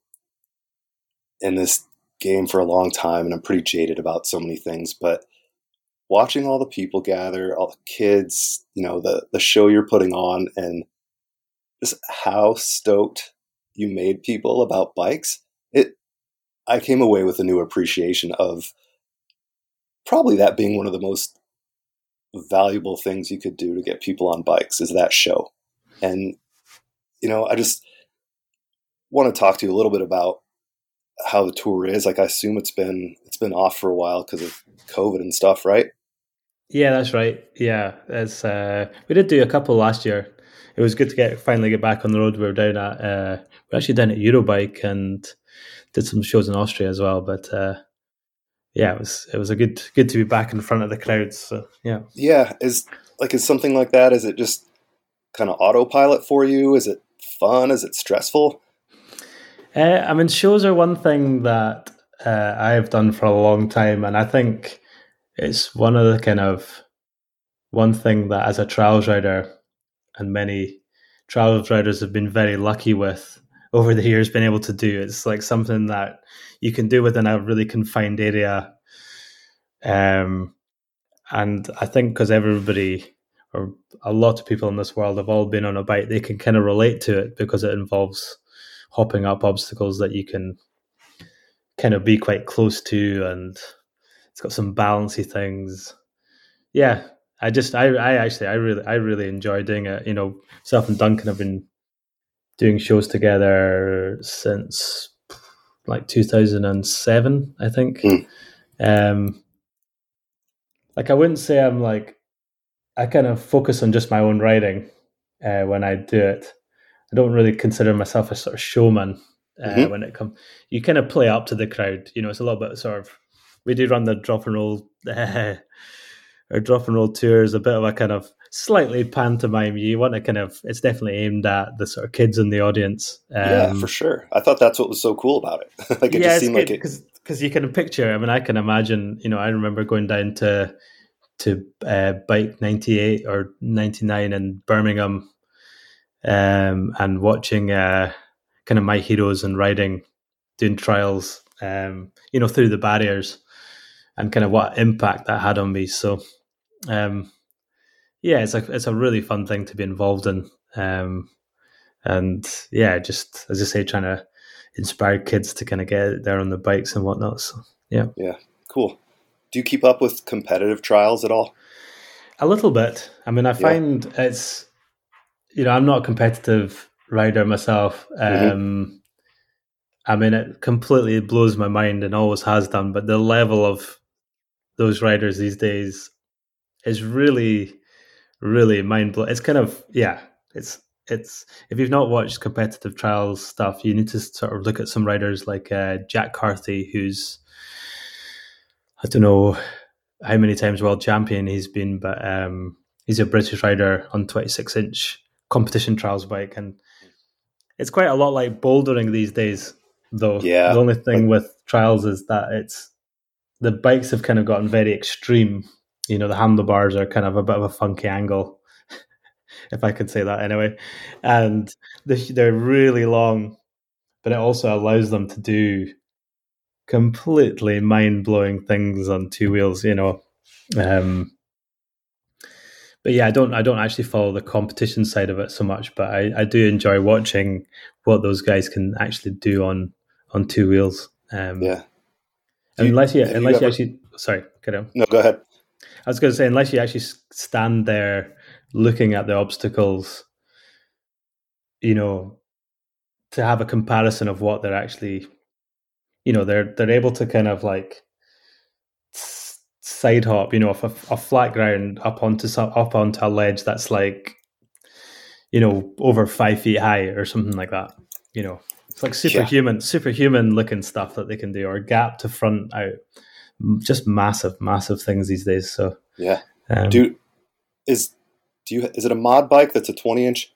Speaker 2: in this game for a long time, and I'm pretty jaded about so many things. But watching all the people gather, all the kids, you know, the the show you're putting on, and just how stoked you made people about bikes, it I came away with a new appreciation of probably that being one of the most valuable things you could do to get people on bikes is that show. And you know, I just want to talk to you a little bit about how the tour is. Like, I assume it's been it's been off for a while because of COVID and stuff, right?
Speaker 3: Yeah, that's right. Yeah, it's uh, we did do a couple last year. It was good to get finally get back on the road. We were down at uh, we we're actually down at Eurobike and did some shows in Austria as well. But uh, yeah, it was it was a good good to be back in front of the crowds. So yeah,
Speaker 2: yeah. Is like is something like that? Is it just kind of autopilot for you? Is it fun? Is it stressful?
Speaker 3: Uh, I mean, shows are one thing that uh, I have done for a long time, and I think it's one of the kind of one thing that as a trials rider, and many trials riders have been very lucky with over the years being able to do. It's like something that you can do within a really confined area. Um, and I think because everybody or a lot of people in this world have all been on a bike, they can kind of relate to it because it involves hopping up obstacles that you can kind of be quite close to, and it's got some balancy things. Yeah, I just, I, I actually, I really, I really enjoy doing it. You know, myself and Duncan have been doing shows together since like two thousand seven, I think. Mm. Um, like I wouldn't say I'm like, I kind of focus on just my own riding uh, when I do it. I don't really consider myself a sort of showman uh, mm-hmm. when it comes. You kind of play up to the crowd. You know, it's a little bit sort of. We do run the drop and roll, uh, or drop and roll tours. A bit of a kind of slightly pantomime. You want to kind of. It's definitely aimed at the sort of kids in the audience. Um,
Speaker 2: yeah, for sure. I thought that's what was so cool about it. Like it
Speaker 3: yeah,
Speaker 2: just seemed
Speaker 3: good,
Speaker 2: like it
Speaker 3: because because you can picture. I mean, I can imagine. You know, I remember going down to to uh, Bike ninety-eight or ninety-nine in Birmingham. Um, and watching uh, kind of my heroes and riding, doing trials, um, you know, through the barriers, and kind of what impact that had on me. So, um, yeah, it's a it's a really fun thing to be involved in, um, and yeah, just as I say, trying to inspire kids to kind of get there on the bikes and whatnot. So, yeah,
Speaker 2: yeah, cool. Do you keep up with competitive trials at all?
Speaker 3: A little bit. I mean, I find yeah. it's. You know, I'm not a competitive rider myself. Um, mm-hmm. I mean, it completely blows my mind and always has done. But the level of those riders these days is really, really mind blowing. It's kind of, yeah, it's, it's, if you've not watched competitive trials stuff, you need to sort of look at some riders like uh, Jack Carthy, who's, I don't know how many times world champion he's been, but um, he's a British rider on twenty-six inch competition trials bike, and it's quite a lot like bouldering these days, though.
Speaker 2: Yeah.
Speaker 3: The only thing with trials is that it's the bikes have kind of gotten very extreme. You know, the handlebars are kind of a bit of a funky angle, if I could say that anyway. And they're really long, but it also allows them to do completely mind-blowing things on two wheels, you know. Um, but yeah, I don't I don't actually follow the competition side of it so much, but I, I do enjoy watching what those guys can actually do on, on two wheels. Um,
Speaker 2: yeah.
Speaker 3: You, unless you, unless you,
Speaker 2: you ever,
Speaker 3: actually, sorry, carry on.
Speaker 2: No, go ahead.
Speaker 3: I was going to say, unless you actually stand there looking at the obstacles, you know, to have a comparison of what they're actually, you know, they're they're able to kind of like side hop, you know, off a, a flat ground up onto some up onto a ledge that's like, you know, over five feet high or something like that. You know, it's like superhuman, yeah. superhuman looking stuff that they can do, or gap to front out. Just massive, massive things these days. So
Speaker 2: yeah,
Speaker 3: um,
Speaker 2: do is do you is it a mod bike that's a twenty inch?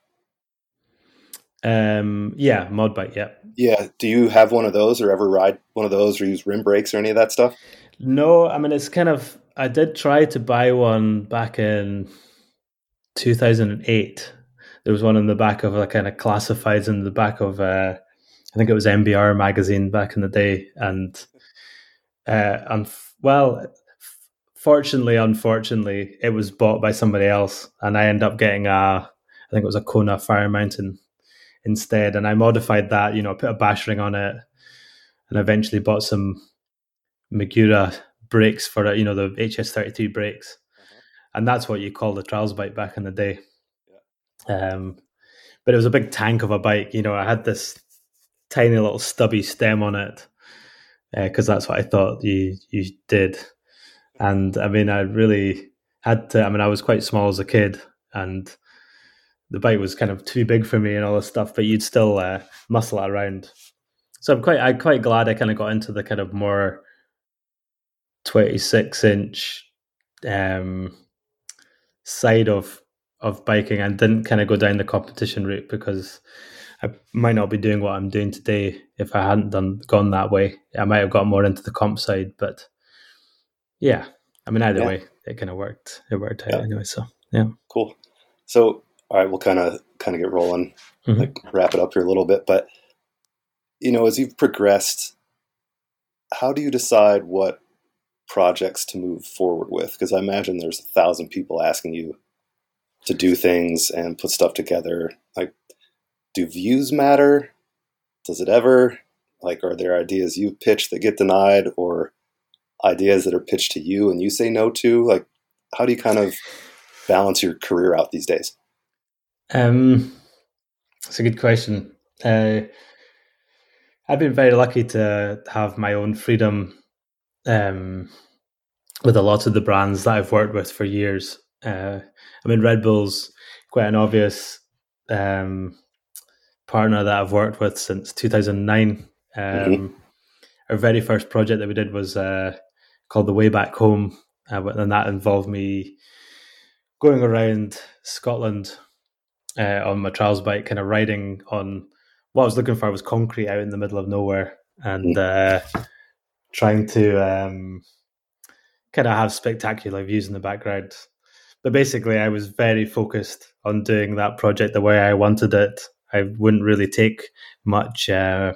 Speaker 3: Um, yeah, mod bike. Yeah,
Speaker 2: yeah. Do you have one of those, or ever ride one of those, or use rim brakes or any of that stuff?
Speaker 3: No, I mean it's kind of. I did try to buy one back in two thousand eight. There was one in the back of a kind of classifieds in the back of uh, I think it was M B R magazine back in the day, and. Uh, and well, fortunately, unfortunately, it was bought by somebody else, and I ended up getting a, I think it was a Kona Fire Mountain instead, and I modified that. You know, put a bash ring on it, and eventually bought some Magura brakes for it. You know, the H S thirty-three brakes, uh-huh. And that's what you call the trials bike back in the day. Yeah. Um, but it was a big tank of a bike. You know, I had this tiny little stubby stem on it. Because uh, that's what I thought you you did, and I mean I really had to. I mean I was quite small as a kid, and the bike was kind of too big for me and all this stuff. But you'd still uh, muscle it around. So I'm quite I'm quite glad I kind of got into the kind of more twenty-six inch um, side of of biking, and didn't kind of go down the competition route, because I might not be doing what I'm doing today if I hadn't done gone that way. I might have got more into the comp side, but yeah, I mean, either yeah. way, it kind of worked. It worked out yeah. anyway. So yeah,
Speaker 2: cool. So all right, we'll kind of kind of get rolling, mm-hmm. like wrap it up here a little bit. But you know, as you've progressed, how do you decide what projects to move forward with? Because I imagine there's a thousand people asking you to do things and put stuff together. Like, do views matter? Does it ever? Like, are there ideas you pitch that get denied, or ideas that are pitched to you and you say no to? Like, how do you kind of balance your career out these days?
Speaker 3: Um, that's a good question. Uh, I've been very lucky to have my own freedom um, with a lot of the brands that I've worked with for years. Uh, I mean, Red Bull's quite an obvious um, partner that I've worked with since two thousand nine. Um, mm-hmm. Our very first project that we did was uh, called The Way Back Home, uh, and that involved me going around Scotland uh, on my trials bike, kind of riding on what I was looking for was concrete out in the middle of nowhere, and uh, trying to um, kind of have spectacular views in the background. But basically, I was very focused on doing that project the way I wanted it. I wouldn't really take much, uh,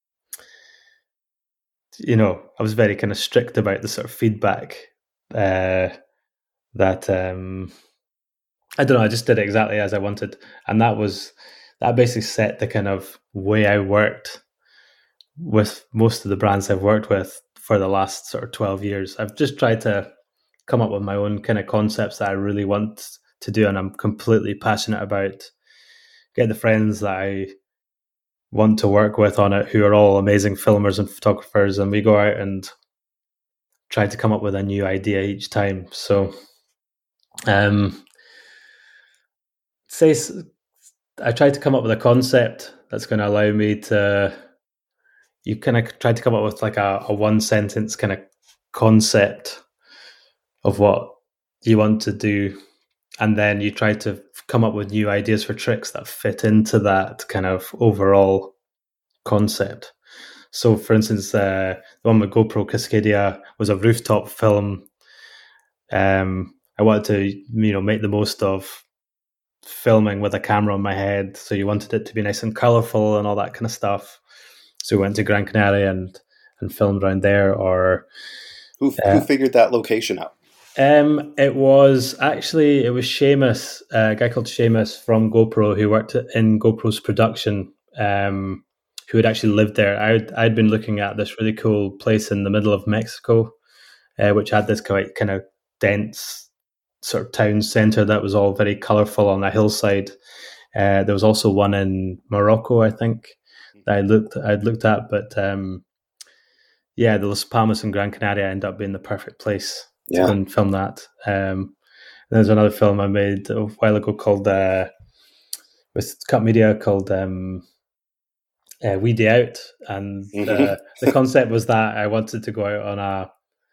Speaker 3: you know, I was very kind of strict about the sort of feedback uh, that, um, I don't know, I just did it exactly as I wanted. And that was, that basically set the kind of way I worked with most of the brands I've worked with for the last sort of twelve years. I've just tried to come up with my own kind of concepts that I really want to do and I'm completely passionate about. Get the friends that I want to work with on it, who are all amazing filmers and photographers, and we go out and try to come up with a new idea each time. So, um, say I tried to come up with a concept that's going to allow me to. You kind of try to come up with like a, a one sentence kind of concept of what you want to do, and then you try to come up with new ideas for tricks that fit into that kind of overall concept. So, for instance, uh, the one with GoPro Cascadia was a rooftop film. Um, I wanted to, you know, make the most of filming with a camera on my head. So you wanted it to be nice and colourful and all that kind of stuff. So we went to Gran Canaria and, and filmed around there. Or
Speaker 2: who, uh, who figured that location out?
Speaker 3: Um, it was actually, it was Seamus, uh, a guy called Seamus from GoPro who worked in GoPro's production, um, who had actually lived there. I'd, I'd been looking at this really cool place in the middle of Mexico, uh, which had this quite kind of dense sort of town centre that was all very colourful on a hillside. Uh, there was also one in Morocco, I think, that I looked, I'd looked at, but um, yeah, the Las Palmas and Gran Canaria ended up being the perfect place to
Speaker 2: yeah.
Speaker 3: go and film that. Um, there's another film I made a while ago called uh, with Cut Media called um, uh, We Day Out, and uh, the concept was that I wanted to go out on a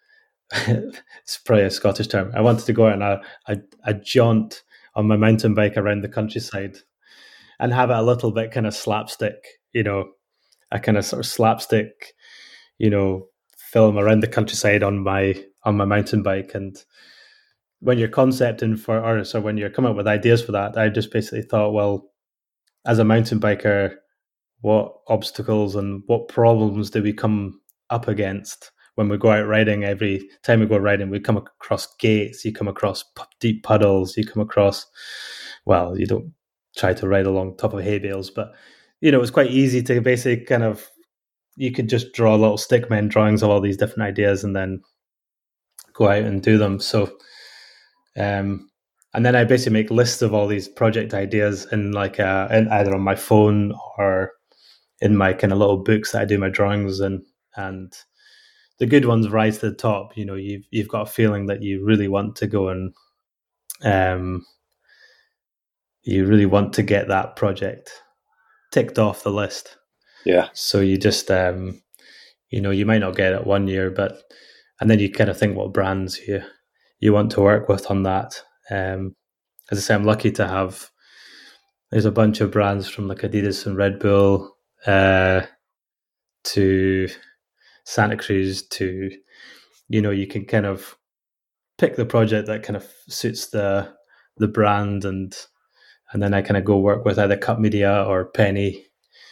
Speaker 3: it's probably a Scottish term. I wanted to go out on a, a, a jaunt on my mountain bike around the countryside and have it a little bit kind of slapstick, you know, a kind of sort of slapstick, you know, film around the countryside on my on my mountain bike. And when you're concepting for, or so when you're coming up with ideas for that, I just basically thought, well, as a mountain biker, what obstacles and what problems do we come up against when we go out riding? Every time we go riding, we come across gates, you come across deep puddles, you come across, well, you don't try to ride along top of hay bales, but, you know, it's quite easy to basically kind of, you could just draw little stickman drawings of all these different ideas and then go out and do them. So, um, and then I basically make lists of all these project ideas in like a, in either on my phone or in my kind of little books that I do my drawings in. And the good ones rise to the top. You know, you've you've got a feeling that you really want to go and um, you really want to get that project ticked off the list.
Speaker 2: Yeah.
Speaker 3: So you just um, you know, you might not get it one year, but and then you kind of think what brands you you want to work with on that. Um, as I say, I'm lucky to have. There's a bunch of brands from like Adidas and Red Bull uh, to Santa Cruz to, you know, you can kind of pick the project that kind of suits the the brand, and and then I kind of go work with either Cut Media or Penny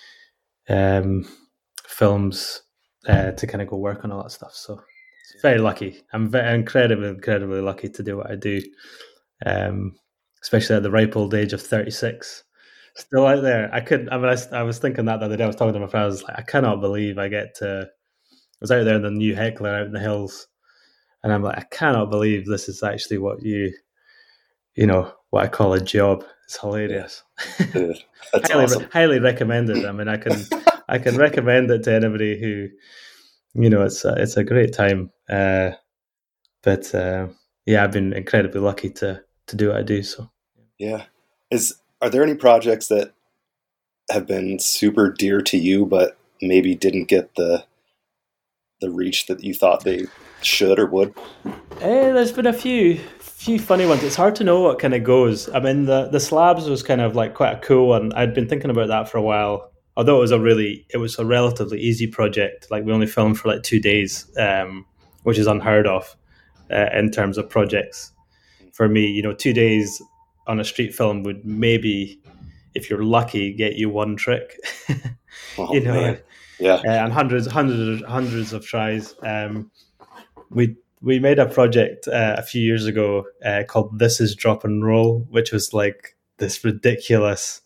Speaker 3: um, Films uh, to kind of go work on all that stuff. So it's very lucky. I'm very incredibly, incredibly lucky to do what I do, um, especially at the ripe old age of thirty-six. Still out there. I couldn't. I mean, I, I was thinking that the other day. I was talking to my friend. I was like, I cannot believe I get to. I was out there in the new Heckler out in the hills, and I'm like, I cannot believe this is actually what you, you know, what I call a job. It's hilarious.
Speaker 2: Yeah. That's
Speaker 3: highly,
Speaker 2: awesome.
Speaker 3: highly recommended. I mean, I can, I can recommend it to anybody who, you know, it's a, it's a great time. Uh, but uh, yeah, I've been incredibly lucky to to do what I do. So
Speaker 2: yeah, is are there any projects that have been super dear to you, but maybe didn't get the the reach that you thought they should or would?
Speaker 3: Eh, there's been a few few funny ones. It's hard to know what kind of goes. I mean, the, the slabs was kind of like quite a cool one. I'd been thinking about that for a while. Although it was a really, it was a relatively easy project. Like we only filmed for like two days, um, which is unheard of uh, in terms of projects. For me, you know, two days on a street film would maybe, if you're lucky, get you one trick.
Speaker 2: Oh,
Speaker 3: you know.
Speaker 2: man. Yeah,
Speaker 3: uh, and hundreds, hundreds, hundreds of tries. Um, we we made a project uh, a few years ago uh, called "This Is Drop and Roll," which was like this ridiculous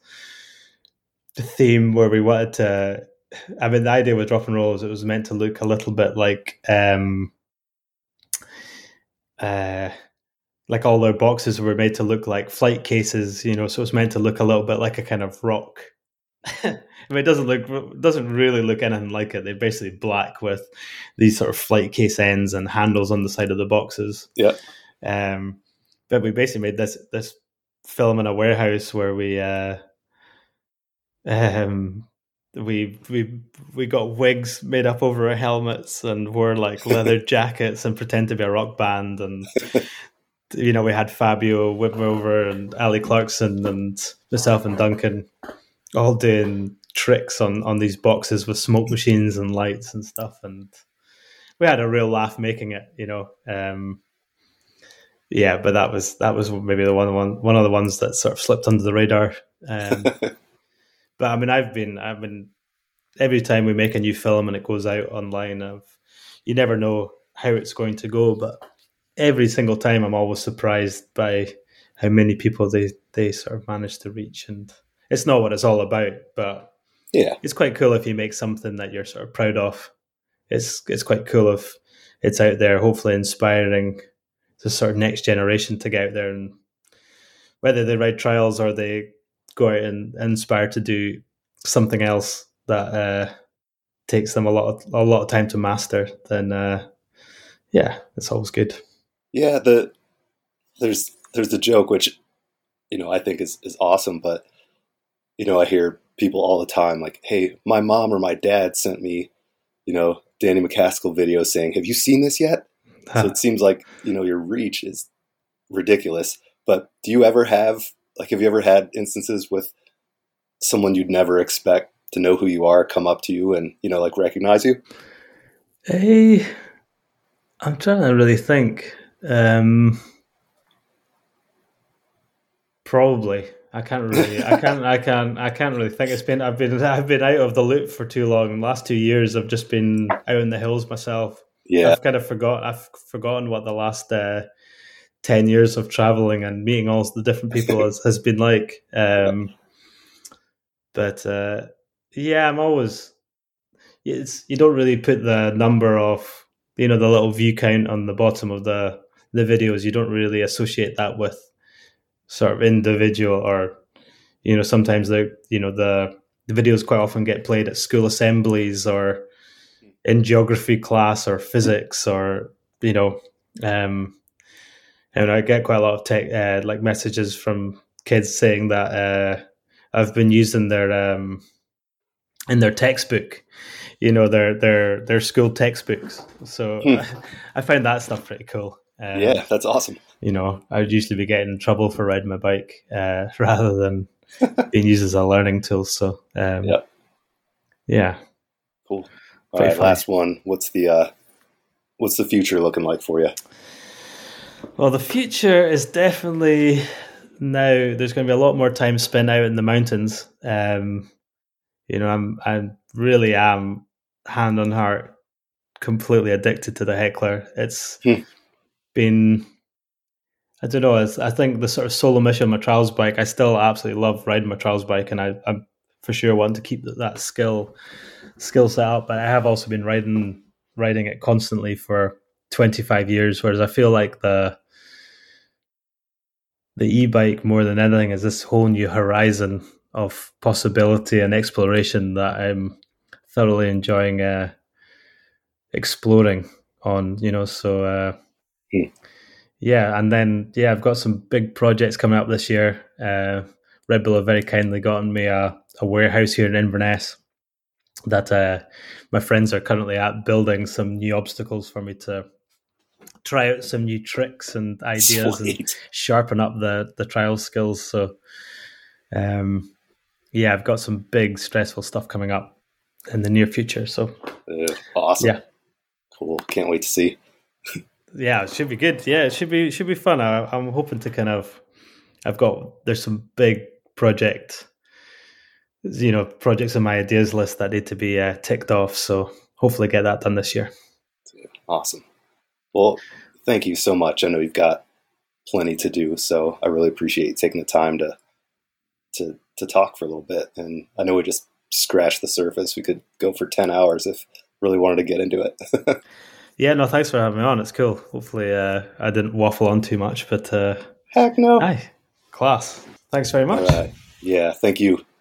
Speaker 3: theme where we wanted to. I mean, the idea with Drop and Roll is it was meant to look a little bit like, um, uh, like all their boxes were made to look like flight cases, you know. So it was meant to look a little bit like a kind of rock. I mean, it doesn't look, doesn't really look anything like it. They're basically black with these sort of flight case ends and handles on the side of the boxes.
Speaker 2: yeah,
Speaker 3: Um, but we basically made this this film in a warehouse where we uh, um, we we we got wigs made up over our helmets and wore like leather jackets and pretend to be a rock band, and you know, we had Fabio Whitmover and Ali Clarkson and myself and Duncan all doing tricks on on these boxes with smoke machines and lights and stuff, and we had a real laugh making it, you know. Um, yeah, but that was that was maybe the one one one of the ones that sort of slipped under the radar. Um, but I mean, I've been I've been every time we make a new film and it goes out online, I've, you never know how it's going to go, but every single time I'm always surprised by how many people they they sort of manage to reach. And it's not what it's all about, but
Speaker 2: yeah,
Speaker 3: it's quite cool if you make something that you're sort of proud of. It's it's quite cool if it's out there, hopefully inspiring the sort of next generation to get out there, and whether they ride trials or they go out and inspire to do something else that uh, takes them a lot of, a lot of time to master, then uh, yeah, it's always good.
Speaker 2: Yeah, the there's there's the joke which, you know, I think is is awesome, but you know, I hear people all the time like, "Hey, my mom or my dad sent me, you know, Danny McCaskill videos saying, 'Have you seen this yet?'" So it seems like, you know, your reach is ridiculous. But do you ever have, like, have you ever had instances with someone you'd never expect to know who you are come up to you and, you know, like recognize you?
Speaker 3: Hey, I'm trying to really think. Um, probably. I can't really. I can't. I can't. I can't really think. It's been. I've been. I've been out of the loop for too long. In the last two years, I've just been out in the hills myself.
Speaker 2: Yeah,
Speaker 3: I've kind of forgot. I've forgotten what the last uh, ten years of traveling and meeting all the different people has, has been like. Um, but uh, yeah, I'm always. It's you don't really put the number of, you know, the little view count on the bottom of the the videos. You don't really associate that with sort of individual, or, you know, sometimes the you know the the videos quite often get played at school assemblies or in geography class or physics, or, you know, um, and I get quite a lot of tech, uh, like messages from kids saying that uh, I've been using their um, in their textbook, you know, their their their school textbooks. So hmm. I, I find that stuff pretty cool. Um,
Speaker 2: yeah, that's awesome.
Speaker 3: You know, I would usually be getting in trouble for riding my bike uh, rather than being used as a learning tool. So um,
Speaker 2: yeah,
Speaker 3: yeah,
Speaker 2: cool. All right, funny. Last one. What's the uh, what's the future looking like for you?
Speaker 3: Well, the future is definitely now. There's going to be a lot more time spent out in the mountains. Um, you know, I'm I really am hand on heart, completely addicted to the Heckler. It's hmm. been, I don't know. I think the sort of solo mission, my trials bike, I still absolutely love riding my trials bike, and I, I'm for sure want to keep that, that skill. skill set up, but I have also been riding riding it constantly for twenty-five years, whereas I feel like the the e-bike more than anything is this whole new horizon of possibility and exploration that I'm thoroughly enjoying uh, exploring on, you know, so uh, mm. yeah, and then yeah, I've got some big projects coming up this year. uh, Red Bull have very kindly gotten me a, a warehouse here in Inverness that uh, my friends are currently at, building some new obstacles for me to try out some new tricks and ideas Sweet. and sharpen up the, the trial skills. So, um, yeah, I've got some big stressful stuff coming up in the near future. So,
Speaker 2: uh, awesome.
Speaker 3: Yeah,
Speaker 2: cool. Can't wait to see.
Speaker 3: Yeah, it should be good. Yeah, it should be should be fun. I, I'm hoping to kind of. I've got there's some big project. you know, projects on my ideas list that need to be uh, ticked off. So hopefully get that done this year.
Speaker 2: Awesome. Well, thank you so much. I know you've got plenty to do, so I really appreciate you taking the time to to to talk for a little bit. And I know we just scratched the surface. We could go for ten hours if really wanted to get into it.
Speaker 3: Yeah, no, thanks for having me on. It's cool. Hopefully uh, I didn't waffle on too much, but uh,
Speaker 2: heck no.
Speaker 3: Aye, class. Thanks very much.
Speaker 2: All right. Yeah, thank you.